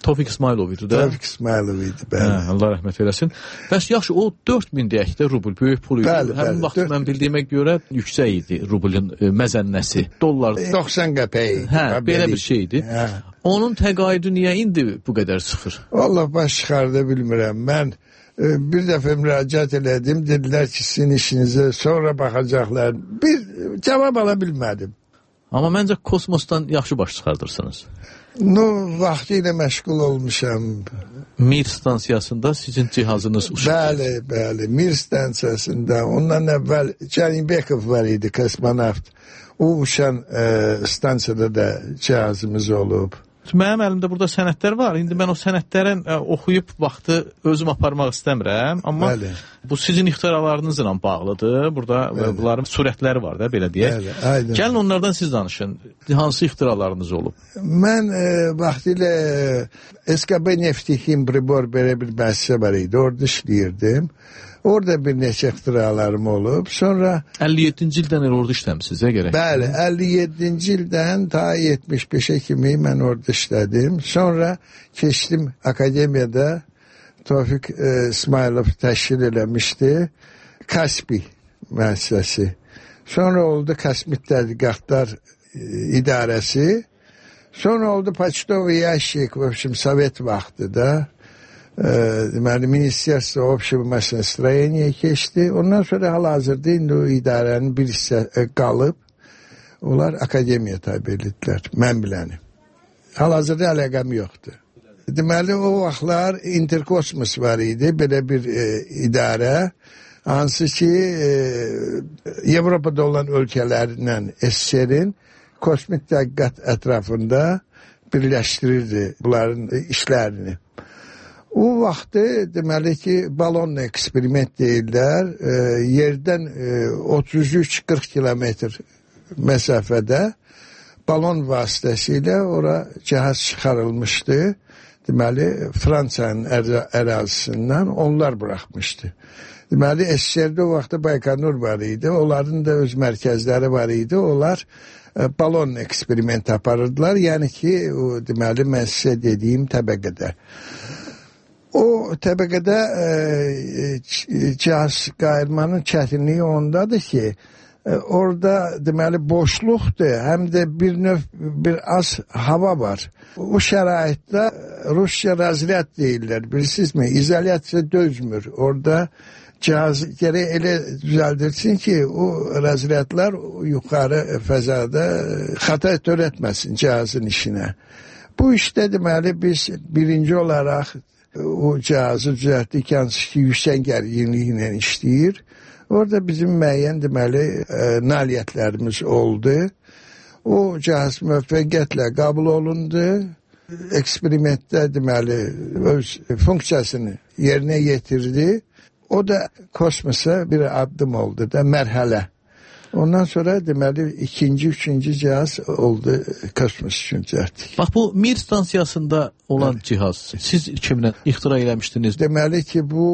Tofiq İsmailov idi də? Tofiq İsmailov idi, bəli. Allah rəhmət eləsin. Bəs yaxşı, o 4000 deyək də rubl, böyük pul idi. Həmin vaxt mən bildiyimə görə yüksək idi rublun məzənnəsi. Dollar 90 qəpik. Belə bir şey idi. Onun təqaüdü niyə indi bu qədər çıxır? Vallahi baş çıxarda bilmirəm. Mən bir dəfə müraciət elədim. Dedilər ki, sizin işinizə sonra baxacaqlar. Bir cavab ala bilmədim. Amma məncə kosmosdan yaxşı baş çıxardırsınız. Vaxtı ilə məşğul olmuşam. Mir stansiyasında sizin cihazınız uçur. Bəli. Mir stansiyasında. Ondan əvvəl Canibekov var idi, kosmonavt. O uçan stansiyada da cihazımız olub. Mənim əlimdə burada sənədlər var. İndi mən o sənədlərin oxuyub vaxtı özüm aparmaq istəmirəm. Amma bu sizin ixtiralarınızla bağlıdır. Burada bunların surətləri var da, belə deyək. Gəlin onlardan siz danışın. Hansı ixtiralarınız olub? Mən vaxtilə SKB Neftixim Pribor belə bir müəssisə var idi. Orada işləyirdim. Orada bir neçə ixtiralarım olub. Sonra 57-ci ildən orada işləmisiniz, gərək? Bəli, 57-ci ildən ta 75-ə kimi mən orada işlədim. Sonra keçdim akademiyada. Tofiq İsmailov təşkil eləmişdi. Kaspi müəssisəsi. Sonra oldu Kosmik Tədqiqatlar İdarəsi. Sonra oldu Почтовый ящик, в общем, Sovet vaxtı da. Deməli, Ministerstvo общего машиностроения keçdi. Ondan sonra hal-hazırda indi o idarənin bir hissə qalıb. Onlar akademiya tabi edildilər, mən biləni. Hal-hazırda əlaqəm yoxdur. Deməli, o vaxtlar Interkosmos var idi, belə bir idarə. Hansı ki, Avropada olan ölkələrindən SSR-in kosmik tədqiqat ətrafında birləşdirirdi bunların işlərini. O vaxtı deməli ki, balon eksperiment deyirlər, yerdən 33-40 kilometr məsafədə balon vasitəsilə ora cihaz çıxarılmışdı. Deməli, Fransanın ərazisindən onlar buraxmışdı. Deməli, SSR-də o vaxtda Baykanur var idi, onların da öz mərkəzləri var idi, onlar balon eksperiment aparırdılar, yəni ki, o, deməli, mən sizə dediyim təbəqədə. O təbəqədə cihaz qayırmanın çətinliyi ondadır ki, orada deməli boşluqdur, həm də bir az hava var. O şəraitdə Rusya razryad deyirlər, bilirsinizmi? İzolyasiya dözmür. Orada cihazı gərək elə düzəldirsin ki, o razryadlar yuxarı fəzada xəta törətməsin cihazın işinə. Bu işdə deməli biz birinci olaraq o cihazı düzəltdik, hansı ki, yüksək gərginliyi ilə işləyir. Orada bizim müəyyən deməli nailiyyətlərimiz oldu. O cihaz müvəffəqiyyətlə qəbul olundu. Eksperimentdə deməli öz funksiyasını yerinə yetirdi. O da kosmosa bir addım oldu da, mərhələ. Ondan sonra deməli ikinci, üçüncü cihaz oldu kosmos üçün cəhətdik. Bax, bu Mir stansiyasında olan cihaz, siz kimlə ixtira eləmişdiniz? Deməli ki, bu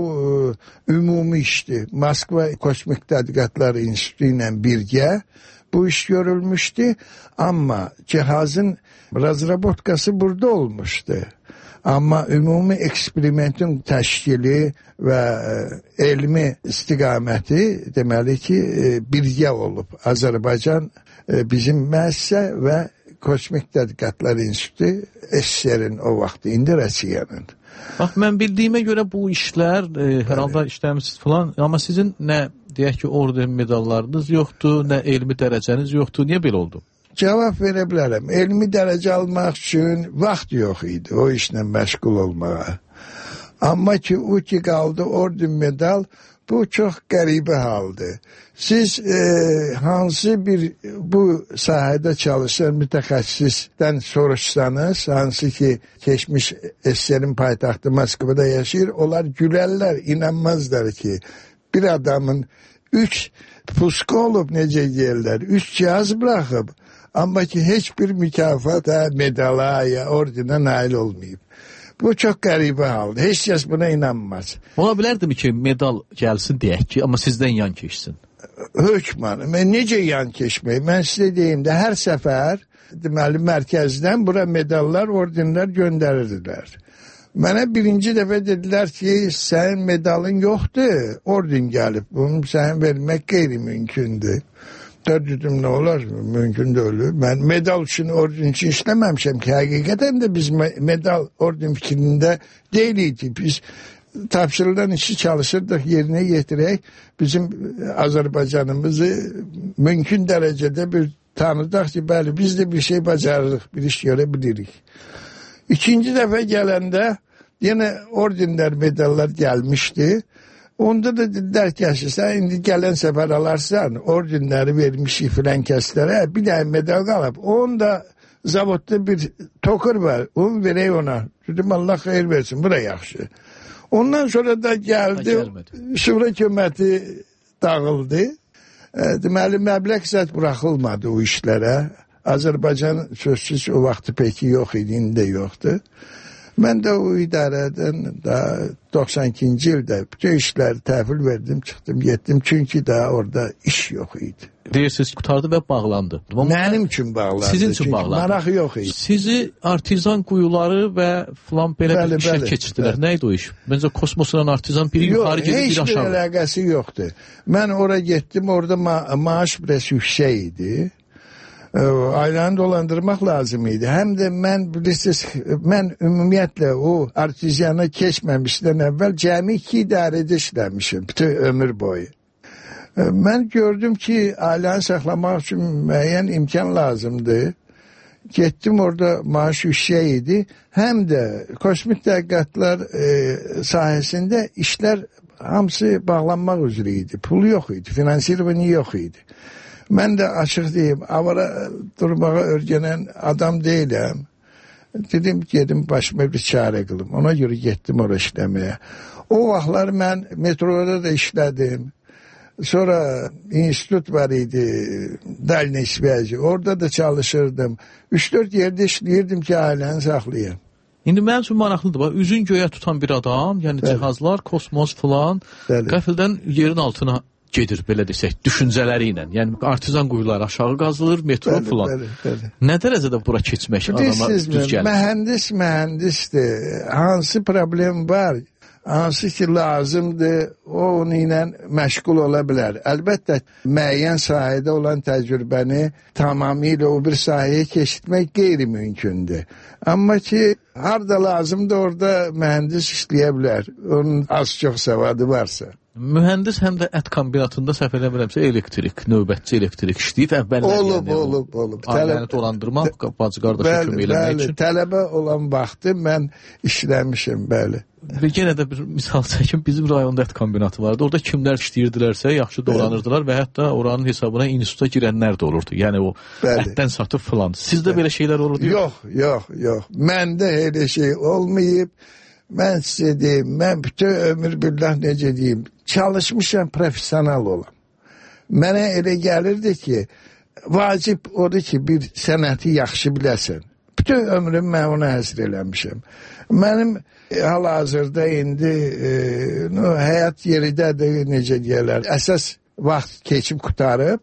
ümumi işdir. Moskva Kosmik Tədqiqatlar İnstitutu ilə birgə bu iş görülmüşdü. Amma cihazın razrabotkası burada olmuşdu. Amma ümumi eksperimentin təşkili və elmi istiqaməti deməli ki, birgə olub. Azərbaycan bizim müəssisə və Kosmik Tədqiqatlar İnstitutu SSR-in o vaxtı, indi Rusiyanın. Bax, mən bildiyimə görə bu işlər, hər halda işləmişsiniz falan, amma sizin nə, deyək ki, orden medallarınız yoxdur, nə elmi dərəcəniz yoxdur, niyə belə oldu? Cavab verə bilərəm. Elmi dərəcə almaq üçün vaxt yox idi o işlə məşğul olmağa. Amma ki, o ki qaldı orden medal, bu çox qəribə haldır. Siz hansı bir bu sahədə çalışan mütəxəssisdən soruşsanız, hansı ki, keçmiş SSR-in paytaxtı Moskvada yaşayır, onlar gülərlər, inanmazlar ki, bir adamın 3 puska olub, necə deyirlər, 3 cihaz buraxıb, amma ki, heç bir mükafata, medala ya ordina nail olmayıb. Bu çox qəribə haldır. Heç kəs buna inanmaz. Ola bilərdimi ki, medal gəlsin deyək ki, amma sizdən yan keçsin? Hökman, mən necə yan keçmək? Mən sizə deyim də, hər səfər deməli mərkəzdən bura medallar, ordenlər göndərirdilər. Mənə birinci dəfə dedilər ki, sənin medalın yoxdur, orden gəlib, bunu sənin vermək qeyri-mümkündür. Dedim, nə olar, mümkün deyil. Mən medal üçün, orden üçün işləməmişəm ki, həqiqətən də biz medal, orden fikrində deyilik. Biz tapşırılan işi çalışırdıq, yerinə yetirək, bizim Azərbaycanımızı mümkün dərəcədə bir tanıdaq ki, bəli, biz də bir şey bacarırıq, bir iş görə bilirik. İkinci dəfə gələndə yenə ordenlər, medallar gəlmişdi. Onda da dedilər ki, sən indi gələn səfər alarsan, ordenləri vermişik filan kəslərə, bir dənə medal qalıb. Onda zavodda bir tokur var, onu verək ona. Dedim, Allah xeyir versin, bura yaxşı. Ondan sonra da gəldi, Şura hökuməti dağıldı. Deməli, məbləğ zət buraxılmadı o işlərə. Azərbaycan sözsüz o vaxtı peki yox idi, indi də yoxdur. Mən də o idarədən 92-ci ildə bütün işləri təhvil verdim, çıxdım, getdim. Çünki daha orada iş yox idi. Deyirsiniz, qutardı və bağlandı. Mənim üçün bağlandı. Sizin üçün bağlandı. Maraq yox idi. Sizi artizan quyuları və filan belə bir işə keçirdilər. Nə idi o iş? Məncə kosmosla artizan biri yuxarı gedir, biri aşağı. Heç bir əlaqəsi yoxdur. Mən ora getdim, orada maaş biraz yüksək idi. Ailəni dolandırmaq lazım idi. Həm də mən, bilirsiniz, mən ümumiyyətlə o artiziyana keçməmişdən əvvəl cəmi 2 idarədə işləmişim, bütün ömür boyu. Mən gördüm ki, ailəni saxlamaq üçün müəyyən imkan lazımdır. Getdim, orada maaş yüksək idi. Həm də kosmik tədqiqatlar sahəsində işlər hamısı bağlanmaq üzrə idi. Pul yox idi, finansirованı yox idi. Mən də açıq deyim, avara durmağa örgənən adam deyiləm. Dedim, gedim başıma bir çarə qılım. Ona görə getdim ora işləməyə. O vaxtlar mən metroda da işlədim. Sonra institut var idi, Dəlnə İsvəci. Orada da çalışırdım. 3-4 yerdə işləyirdim ki, ailəni saxlayayım. İndi mənim üçün maraqlıdır. Bax, üzün göyə tutan bir adam, yəni cihazlar, kosmos filan, qəfildən yerin altına gedir, belə desək, düşüncələri ilə. Yəni, artizan quyuları aşağı qazılır, metro filan. Nə dərəcədə bura keçmək adama düz gəlir? Mühəndisdir. Hansı problem var? Hansı ki lazımdır, o onu ilə məşğul ola bilər. Əlbəttə, müəyyən sahədə olan təcrübəni tamamilə o bir sahəyə keçirmək qeyri-mümkündür. Amma ki, harada lazımdır, orada mühəndis işləyə bilər. Onun az-çox savadı varsa. Mühəndis həm də ət kombinatında səhv eləmirəmsə elektrik, növbətçi elektrik işləyib əvvəllər. Olub. Ailəni dolandırmaq, bacı qardaşa kömək eləmək üçün. Tələbə olan vaxtı mən işləmişim, bəli. Yenə də bir misal çəkim, bizim rayonda ət kombinatı vardı. Orada kimlər işləyirdilərsə yaxşı dolanırdılar və hətta oranın hesabına instituta girənlər də olurdu. Yəni o ətdən satıb filan. Sizdə belə şeylər olurdu? Yox. Məndə elə şey olmayıb. Mən sizə deyim, mən bütün ömür billah necə deyim, çalışmışam profesional olam. Mənə elə gəlirdi ki, vacib odur ki, bir sənəti yaxşı biləsən. Bütün ömrüm mən ona həsr eləmişəm. Mənim hal-hazırda indi həyat yeridə də necə deyərlər, əsas vaxt keçib qutarıb.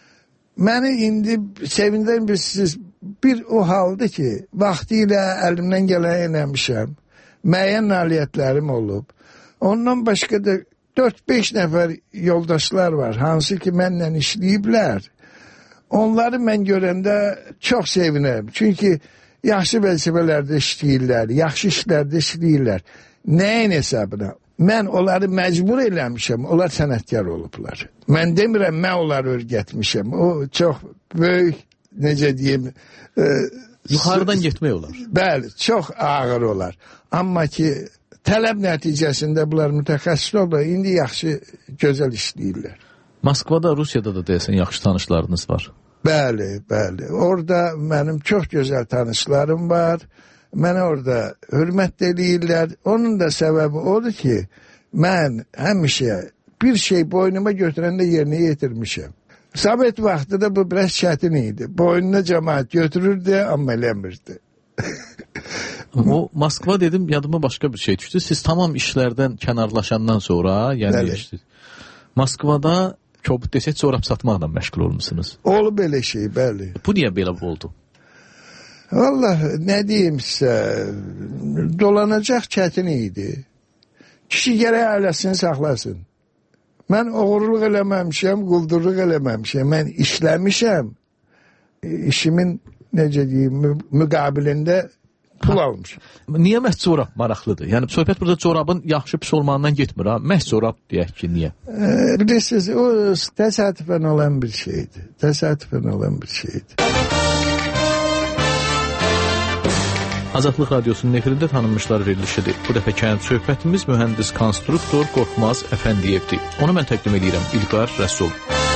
Məni indi sevindirən bir o haldır ki, vaxtı ilə əlimdən gələn eləmişəm. Müəyyən nailiyyətlərim olub. Ondan başqa da 4-5 nəfər yoldaşlar var, hansı ki mənlə işləyiblər. Onları mən görəndə çox sevinirəm. Çünki yaxşı vəzifələrdə işləyirlər, yaxşı işlərdə işləyirlər. Nəyin hesabına? Mən onları məcbur eləmişəm, onlar sənətkar olublar. Mən demirəm, mən onları öyrətmişəm. O çox böyük, necə deyim... Yuxarıdan getmək olar. Bəli, çox ağır olar. Amma ki, tələb nəticəsində bunlar mütəxəssis olurlar, indi yaxşı, gözəl işləyirlər. Moskvada, Rusiyada da deyəsən yaxşı tanışlarınız var. Bəli. Orada mənim çox gözəl tanışlarım var. Mənə orada hörmət eləyirlər. Onun da səbəbi odur ki, mən həmişə bir şey boynuma götürəndə yerinə yetirmişəm. Sovet vaxtı da bu biraz çətin idi. Boynuna cəmaat götürürdü, amma eləmirdi. O Moskva dedim, yadıma başqa bir şey düşdü. Siz tamam işlərdən kənarlaşandan sonra, yəni Moskvada kobud desək, çorab satmaqla məşğul olmuşsunuz. Olub belə şey, bəli. Bu niyə belə oldu? Vallahi nə deyim sizə, dolanacaq çətin idi. Kişi gərək ailəsini saxlasın. Mən oğurluq eləməmişəm, quldurluq eləməmişəm. Mən işləmişəm. İşimin, necə deyim, müqabilində pul almışam. Niyə məhz corab maraqlıdır? Yəni, söhbət burada corabın yaxşı pis olmağından getmir, ha? Məhz corab deyək ki, niyə? Bilirsiniz, o təsadüfən olan bir şeydir. Təsadüfən olan bir şeydir. Azadlıq Radiosunun efirində tanınmışlar verilişidir. Bu dəfə kənd söhbətimiz mühəndis konstruktor Qorxmaz Əfəndiyevdir. Onu mən təqdim edirəm, İlqar Rəsul.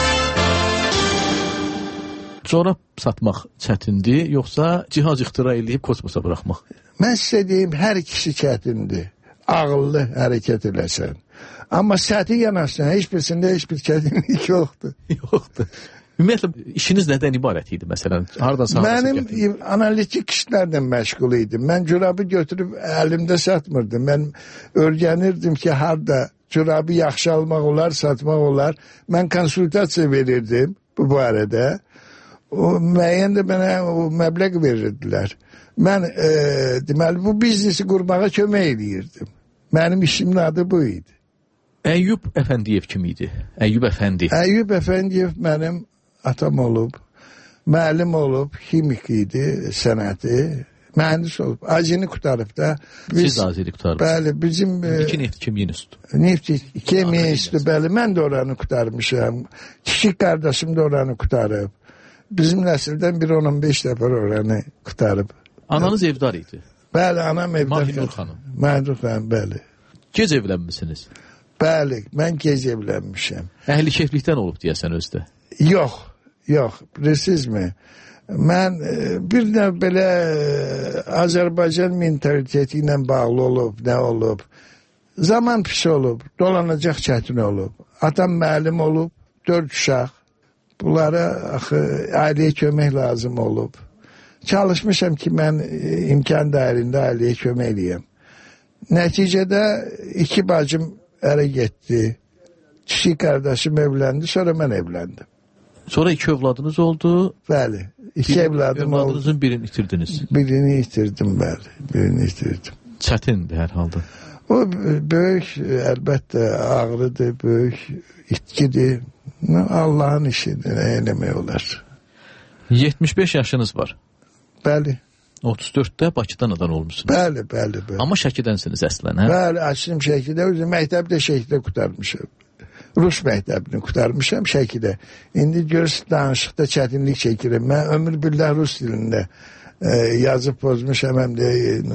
Corab satmaq çətindir, yoxsa cihaz ixtira edib kosmosa buraxmaq? Mən sizə deyim, hər ikisi çətindir. Ağıllı hərəkət eləsən. Amma səthi yanaşsan, heç birisində heç bir çətinlik yoxdur. Yoxdur. Ümumiyyətlə, işiniz nədən ibarət idi, məsələn? Mənim analitik işlərlə məşğul idim. Mən corabı götürüb əlimdə satmırdım. Mən öyrənirdim ki, harada corabı yaxşı almaq olar, satmaq olar. Mən konsultasiya verirdim bu barədə. O müəyyən də mənə o məbləğ verirdilər. Mən deməli bu biznesi qurmağa kömək edirdim. Mənim işimin adı bu idi. Əyyub Əfəndiyev kim idi? Əyyub Əfəndi. Əyyub Əfəndiyev mənim atam olub, müəllim olub, kimik idi, sənəti, mühəndis olub. Azini qutarıb da. Siz azini qutarıb. Bəli, bizim... İki neft kimliyin üstü. Neft kimliyin üstü, bəli. Mən də oranı qutarmışam. Kiçik qardaşım da oranı qutarıb. Bizim nəsildən bir 10-15 nəfər oranı qutarıb. Ananız evdar idi? Bəli, anam evdar. Mahinur xanım. Mahinur xanım, bəli. Gec evlənmisiniz? Bəli, mən gec evlənmişəm. Əhli keyflikdən olub deyəsən özdə? Yox, bilirsizmi? Mən bir də belə Azərbaycan mentaliteti ilə bağlı olub, nə olub? Zaman pis olub, dolanacaq çətin olub. Atam müəllim olub, 4 uşaq. Bunlara axı ailəyə kömək lazım olub. Çalışmışam ki, mən imkan dairində ailəyə kömək eləyəm. Nəticədə 2 bacım ərə getdi. Kiçik qardaşım evləndi, sonra mən evləndim. Sonra 2 övladınız oldu? Bəli, 2 evladım oldu. Övladınızın birini itirdiniz? Birini itirdim, bəli, birini itirdim. Çətindir hər halda. O böyük, əlbəttə ağrıdır, böyük itkidir. Allahın işidir, nə eləmək olar. 75 yaşınız var. Bəli. 34-də Bakıdan adan olmuşsunuz. Bəli. Amma Şəkidənsiniz əslən, hə? Bəli, açdım Şəkidə, özüm məktəbdə Şəkidə qutarmışam. Rus məktəbini qutarmışam Şəkidə. İndi görürsünüz, danışıqda çətinlik çəkirəm. Mən ömür billah Rus dilində yazıb pozmuşam, həm də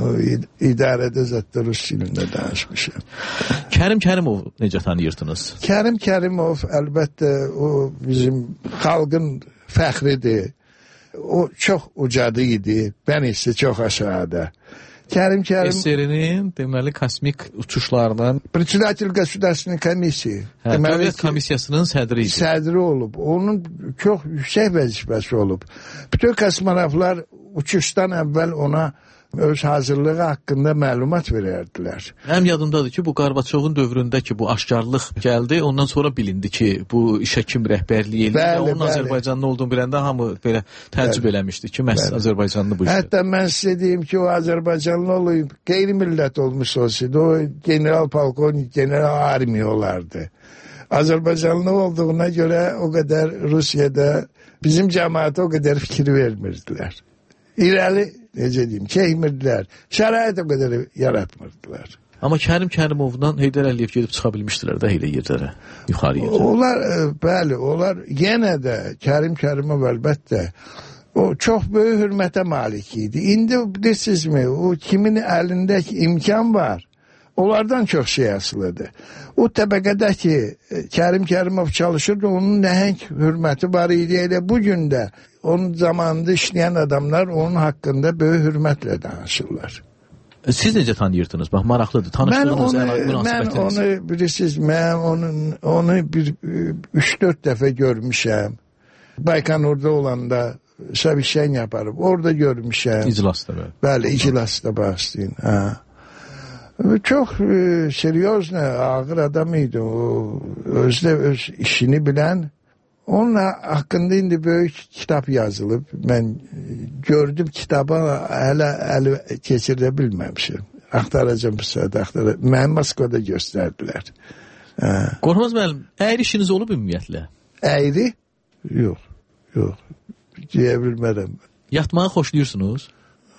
idarədə zətdə Rus dilində danışmışam. Kərim Kərimov necə tanıyırdınız? Kərim Kərimov əlbəttə o bizim xalqın fəxridir. O çox ucadı idi, mən isə çox aşağıda. Kərim SSR-nin deməli kosmik uçuşlardan Председатель Государственной комиссии. Dövlət komissiyasının sədri idi. Sədri olub. Onun çox yüksək vəzifəsi olub. Bütün kosmonavtlar uçuşdan əvvəl ona öz hazırlığı haqqında məlumat verərdilər. Həm yadımdadır ki, bu Qarbaçovun dövründə ki, bu aşkarlıq gəldi, ondan sonra bilindi ki, bu işə kim rəhbərlik edir və onun Azərbaycanlı olduğunu biləndə hamı belə təəccüb eləmişdi ki, məhz Azərbaycanlı bu işdə. Hətta mən sizə deyim ki, o Azərbaycanlı olub, qeyri-millət olmuş olsaydı, o general polkovnik, general armiya olardı. Azərbaycanlı olduğuna görə o qədər Rusiyada bizim cəmaata o qədər fikir vermirdilər. İrəli, necə deyim, çəkmirdilər. Şərait o qədər yaratmırdılar. Amma Kərim Kərimovdan Heydər Əliyev gedib çıxa bilmişdilər də elə yerlərə, yuxarı yerlərə. Onlar, bəli, onlar yenə də Kərim Kərimov əlbəttə o çox böyük hörmətə malik idi. İndi bilirsinizmi, o kimin əlindəki imkan var, onlardan çox şey asılıdır. O təbəqədə ki, Kərim Kərimov çalışırdı, onun nəhəng hörməti var idi. Elə bugün də onun zamanında işləyən adamlar onun haqqında böyük hürmətlə danışırlar. Siz necə tanıyırdınız? Bax, maraqlıdır. Tanışdığınız münasibətiniz. Mən onu, bilirsiniz, mən onu bir 3-4 dəfə görmüşəm. Baykanurda olanda Şəbişən yaparıb. Orada görmüşəm. İclasda bəli. Bəli, iclasda başlayın. Çox seriozna, ağır adam idi. O özdə öz işini bilən. Onun haqqında indi böyük kitab yazılıb. Mən gördüm kitabı hələ əli keçirə bilməmişim. Axtaracağım bu saat, Mənim Moskvada göstərdilər. Qorxmaz müəllim, əyri işiniz olub ümumiyyətlə? Əyri? Yox. Deyə bilmərəm. Yatmağı xoşlayırsınuz?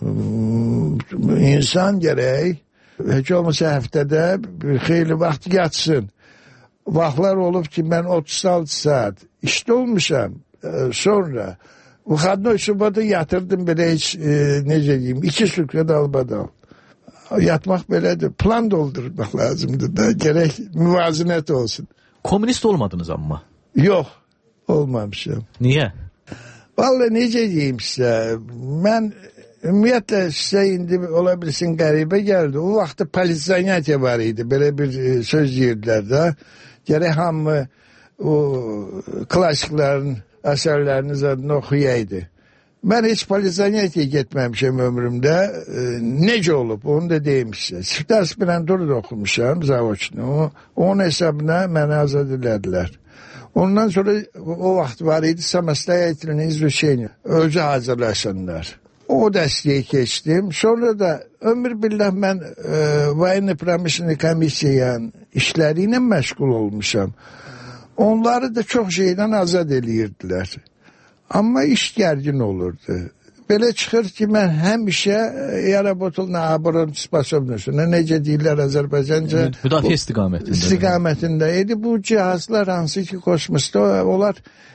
İnsan gərək, heç olmasa həftədə bir xeyli vaxt yatsın. Vaxtlar olub ki, mən 36 saat işdə olmuşam. Sonra Vuxadnoy subada yatırdım belə heç, necə deyim, 2 sükə dalbadal. Yatmaq belədir. Plan doldurmaq lazımdır da. Gərək müvazinət olsun. Komünist olmadınız amma? Yox, olmamışam. Niyə? Vallahi necə deyim sizə, mən ümumiyyətlə sizə indi ola bilsin qəribə gəldi. O vaxtda politsanyatiya var idi. Belə bir söz deyirdilər də. Gərək hamı o klassiklərin əsərləriniz adını oxuyaydı. Mən heç politsanyatiya getməmişəm ömrümdə. Necə olub, onu da deyim sizə. Çift aspirantur da oxumuşam, zavoçnu. Onun hesabına məni azad elədilər. Ondan sonra o vaxt var idi samostoятельное изучение. Özü hazırlaşanlar. O dəstəyə keçdim. Sonra da ömür billah mən Военно-промышленный komissiyanın işləri ilə məşğul olmuşam. Onları da çox şeydən azad eləyirdilər. Amma iş gərgin olurdu. Belə çıxır ki, mən həmişə yarabotul na оборот способностью, necə deyirlər Azərbaycanca? Müdafiə istiqamətində idi. Bu cihazlar hansı ki, kosmosda onlar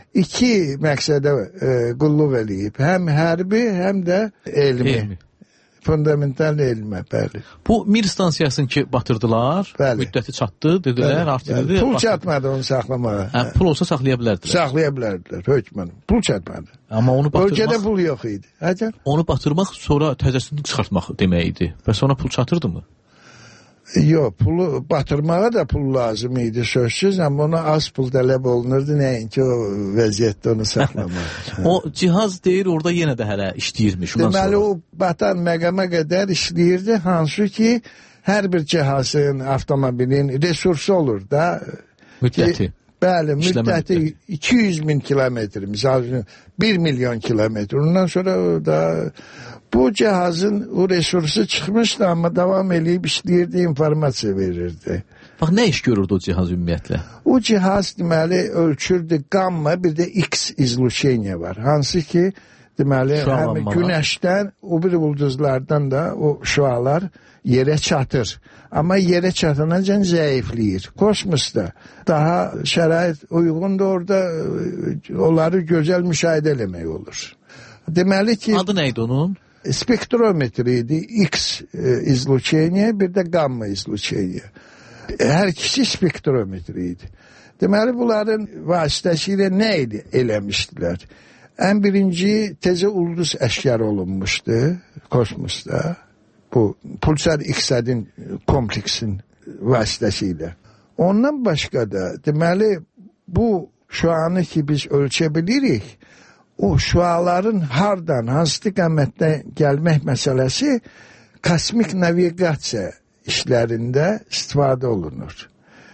2 məqsədə qulluq eləyib. Həm hərbi, həm də elmi. Fundamental elmə, bəli. Bu Mir stansiyasını ki batırdılar, müddəti çatdı, dedilər, artıq dedi. Pul çatmadı onu saxlamağa. Pul olsa saxlaya bilərdilər. Saxlaya bilərdilər, hökmən. Pul çatmadı. Amma onu batırmaq... Bölgədə pul yox idi. Həcər? Onu batırmaq, sonra təzəsini çıxartmaq demək idi. Və sonra pul çatırdı mı? Yox, pulu batırmağa da pul lazım idi sözsüz, amma ona az pul tələb olunurdu, nəinki o vəziyyətdə onu saxlamaq. O cihaz deyir, orada yenə də hələ işləyirmiş. Deməli, o batan məqama qədər işləyirdi, hansı ki, hər bir cihazın, avtomobilin resursu olur da. Müddəti. Bəli, müddəti 200.000 kilometr, misal 1 milyon kilometr. Ondan sonra da bu cihazın o resursu çıxmışdı, amma davam eləyib işləyirdi, informasiya verirdi. Bax, nə iş görürdü o cihaz ümumiyyətlə? O cihaz deməli ölçürdü gamma, bir də X izluçeniya var. Hansı ki, deməli, həm günəşdən, o bir ulduzlardan da o şüalar yerə çatır. Amma yerə çatınca zəifləyir. Kosmosda daha şərait uyğundur, orada onları gözəl müşahidə eləmək olur. Deməli ki... Adı neydi onun? Spektrometri idi, X izluçeniya, bir də gamma izluçeniya. Hər ikisi spektrometri idi. Deməli, bunların vasitəsilə nə eləmişdilər? Ən birinci tezə ulduz əşkar olunmuşdu kosmosda. Bu pulsar X-adın kompleksin vasitəsilə. Ondan başqa da, deməli, bu şuanı ki biz ölçə bilirik, o şuaların hardan, hansı istiqamətdən gəlmək məsələsi kosmik naviqasiya işlərində istifadə olunur.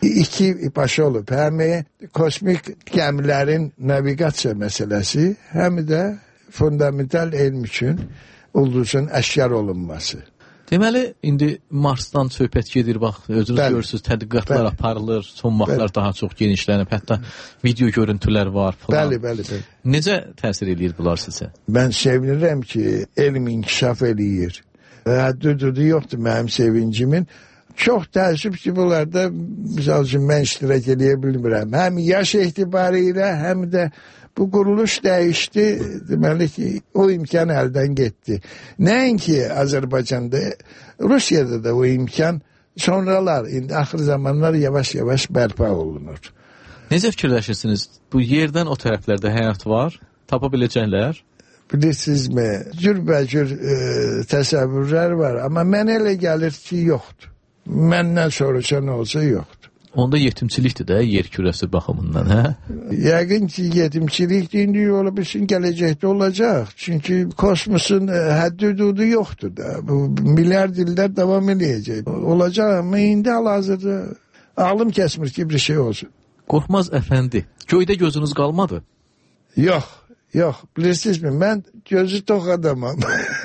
2 başı olub, həm kosmik gəmilərin naviqasiya məsələsi, həm də fundamental elm üçün ulduzun əşkar olunması. Deməli, indi Marsdan söhbət gedir, bax, özünüz görürsünüz, tədqiqatlar aparılır, son vaxtlar daha çox genişlənib, hətta video görüntülər var falan. Bəli. Necə təsir edir bunlar sizə? Mən sevinirəm ki, elm inkişaf eləyir. Həddi yoxdur mənim sevincimin. Çox təəssüf ki, bunlarda, misal üçün, mən iştirak edə bilmirəm. Həm yaş etibarı ilə, həm də bu quruluş dəyişdi, deməli ki, o imkan əldən getdi. Nəinki Azərbaycanda, Rusiyada da o imkan sonralar, indi axır zamanlar yavaş-yavaş bərpa olunur. Necə fikirləşirsiniz? Bu yerdən o tərəflərdə həyat var, tapa biləcəklər? Bilirsinizmi, cürbəcür təsəvvürlər var, amma mən elə gəlir ki, yoxdur. Məndən sonrası nə olsa yoxdur. Onda yetimçilikdir də yer kürəsi baxımından, hə? Yəqin ki, yetimçilikdir, indi ola bilsin, gələcəkdə olacaq. Çünki kosmosun həddi-hüdudu yoxdur da. Bu milyard illər davam edəcək. Olacaq, amma indi hal-hazırda ağlım kəsmir ki, bir şey olsun. Qorxmaz əfəndi, göydə gözünüz qalmadı? Yox, Yox, bilirsinizmi, mən gözü tox adamam.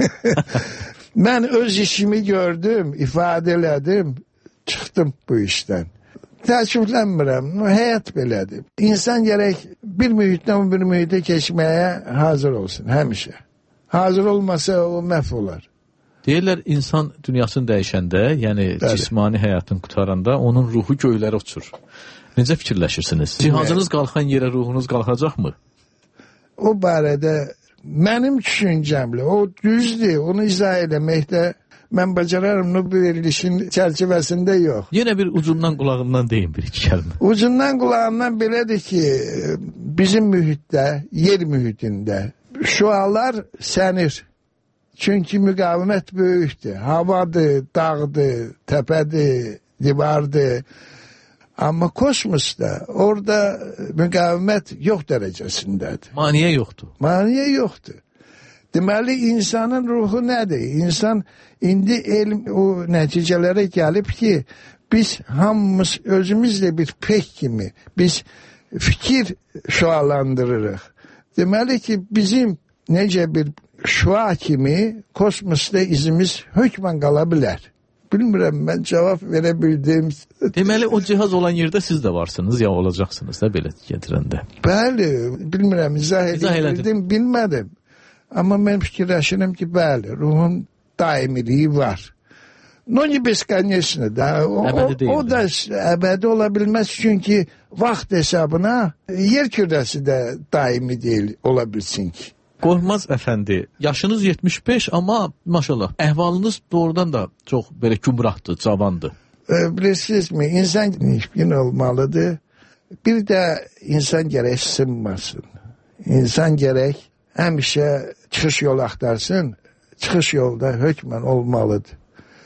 Mən öz işimi gördüm, ifadə elədim, çıxdım bu işdən. Təəssüflənmirəm, həyat belədir. İnsan gərək bir mühitdən bir mühitə keçməyə hazır olsun, həmişə. Hazır olmasa o məhv olar. Deyirlər, insan dünyasını dəyişəndə, yəni cismani həyatını qutaranda onun ruhu göylərə uçur. Necə fikirləşirsiniz? Cihazınız qalxan yerə ruhunuz qalxacaqmı? O barədə mənim düşüncəmlə, o düzdür, onu izah eləməkdə mən bacararım, bu verilişin çərçivəsində yox. Yenə bir ucundan qulağından deyin bir iki kəlmə. Ucundan qulağından belədir ki, bizim mühitdə, yer mühitində şüalar sənir. Çünki müqavimət böyükdür. Havadır, dağdır, təpədir, divardır. Amma kosmosda orada müqavimət yox dərəcəsindədir. Maniyə yoxdur. Maniyə yoxdur. Deməli, insanın ruhu nədir? İnsan indi elm o nəticələrə gəlib ki, biz hamımız özümüzlə bir pek kimi, biz fikir şüalandırırıq. Deməli ki, bizim necə bir şüa kimi kosmosda izimiz hökmən qala bilər. Bilmirəm, mən cavab verə bildim. Deməli, o cihaz olan yerdə siz də varsınız, ya olacaqsınız da belə getirəndə. Bəli, bilmirəm, izah edə bilmədim. Amma mən fikirləşirəm ki, bəli, ruhun daimiliyi var. No nie bezkoniecznie, da. O da əbədi ola bilməz, çünki vaxt hesabına yer kürəsi də daimi deyil, ola bilsin ki. Qorxmaz əfəndi, yaşınız 75, amma maşallah, əhvalınız doğrudan da çox belə gümrahdır, cavandır. Bilirsizmi, insan nişkin olmalıdır. Bir də insan gərək sınmasın. İnsan gərək həmişə çıxış yolu axtarsın, çıxış yolda hökmən olmalıdır.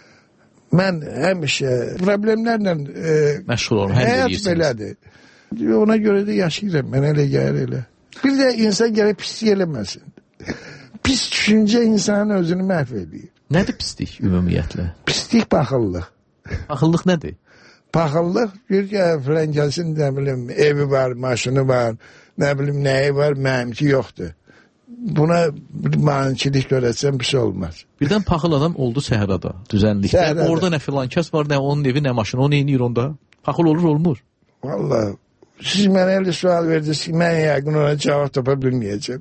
Mən həmişə problemlərlə məşğul olum, həyat belədir. Ona görə də yaşayıram, mən elə gəlir elə. Bir də insan gərək pislik eləməsin. Pis düşüncə insanın özünü məhv edir. Nədir pislik ümumiyyətlə? Pislik paxıllıq. Paxıllıq nədir? Paxıllıq, bir ki, filan gəlsin, nə bilim, evi var, maşını var, nə bilim, nəyi var, mənimki yoxdur. Buna bir maniçilik görəcəm, bir şey olmaz. Birdən paxıl adam oldu səhrada, düzənlikdə. Səhrada. Orada nə filan kəs var, nə onun evi, nə maşını, o neynir onda? Paxıl olur, olmur. Vallahi, siz mənə elə sual verdiniz ki, mən yəqin ona cavab tapa bilməyəcəm.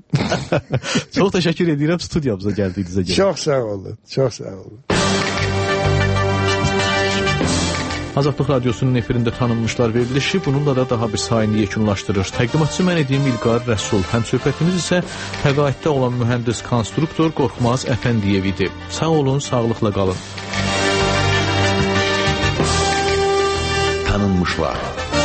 Çox təşəkkür edirəm studiyamıza gəldiyinizə görə. Çox sağ olun, çox sağ olun. Azadlıq Radiosunun efirində tanınmışlar verilişi bununla da daha bir sayını yekunlaşdırır. Təqdimatçı mən edeyim İlqar Rəsul. Həmsöhbətimiz isə təqaüddə olan mühəndis konstruktor Qorxmaz Əfəndiyev idi. Sağ olun, sağlıqla qalın. Tanınmışlar.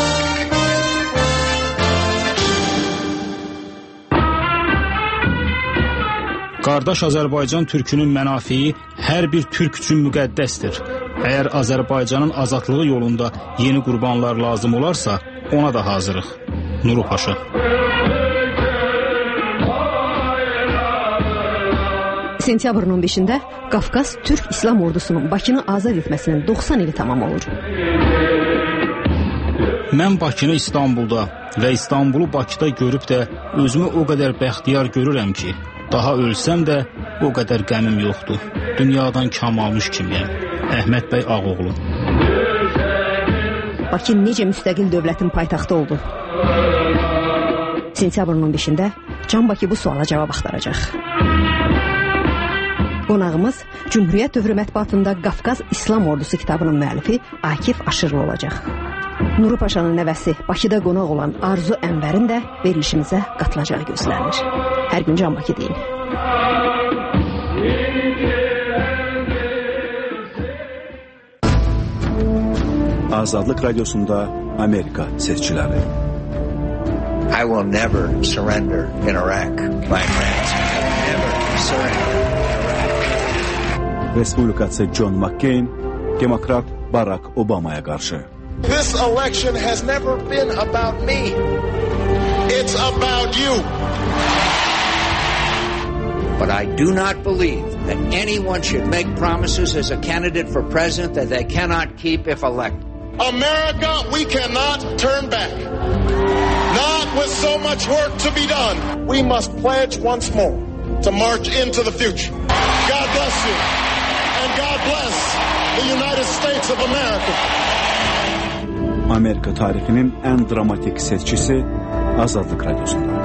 Qardaş Azərbaycan türkünün mənafiyi hər bir türk üçün müqəddəsdir. Əgər Azərbaycanın azadlığı yolunda yeni qurbanlar lazım olarsa, ona da hazırıq. Nuru Paşa. Sentyabrın 15-də Qafqaz Türk İslam ordusunun Bakını azad etməsinin 90 ili tamam olur. Mən Bakını İstanbulda və İstanbulu Bakıda görüb də özümü o qədər bəxtiyar görürəm ki, daha ölsəm də o qədər qəmim yoxdur. Dünyadan kam almış kimiyəm. Əhməd bəy Ağoğlu. Bakı necə müstəqil dövlətin paytaxtı oldu? Sentyabrın 15-də Can Bakı bu suala cavab axtaracaq. Qonağımız Cümhuriyyət dövrü mətbuatında Qafqaz İslam Ordusu kitabının müəllifi Akif Aşırlı olacaq. Nuru Paşanın nəvəsi Bakıda qonaq olan Arzu Ənvərin də verilişimizə qatılacağı gözlənilir. Hər gün Can Bakı deyin. Azadlıq Radiosunda Amerika seçkiləri. I will never surrender in Iraq, my friends. Never surrender in Iraq. Respublikaçı John McCain, Demokrat Barack Obama'ya qarşı. This election has never been about me. It's about you. But I do not believe that anyone should make promises as a candidate for president that they cannot keep if elected. America, we cannot turn back. Not with so much work to be done, we must pledge once more to march into the future. God bless you, and God bless the United States of America. Amerika tarixinin ən dramatik seçkisi Azadlıq Radiosunda.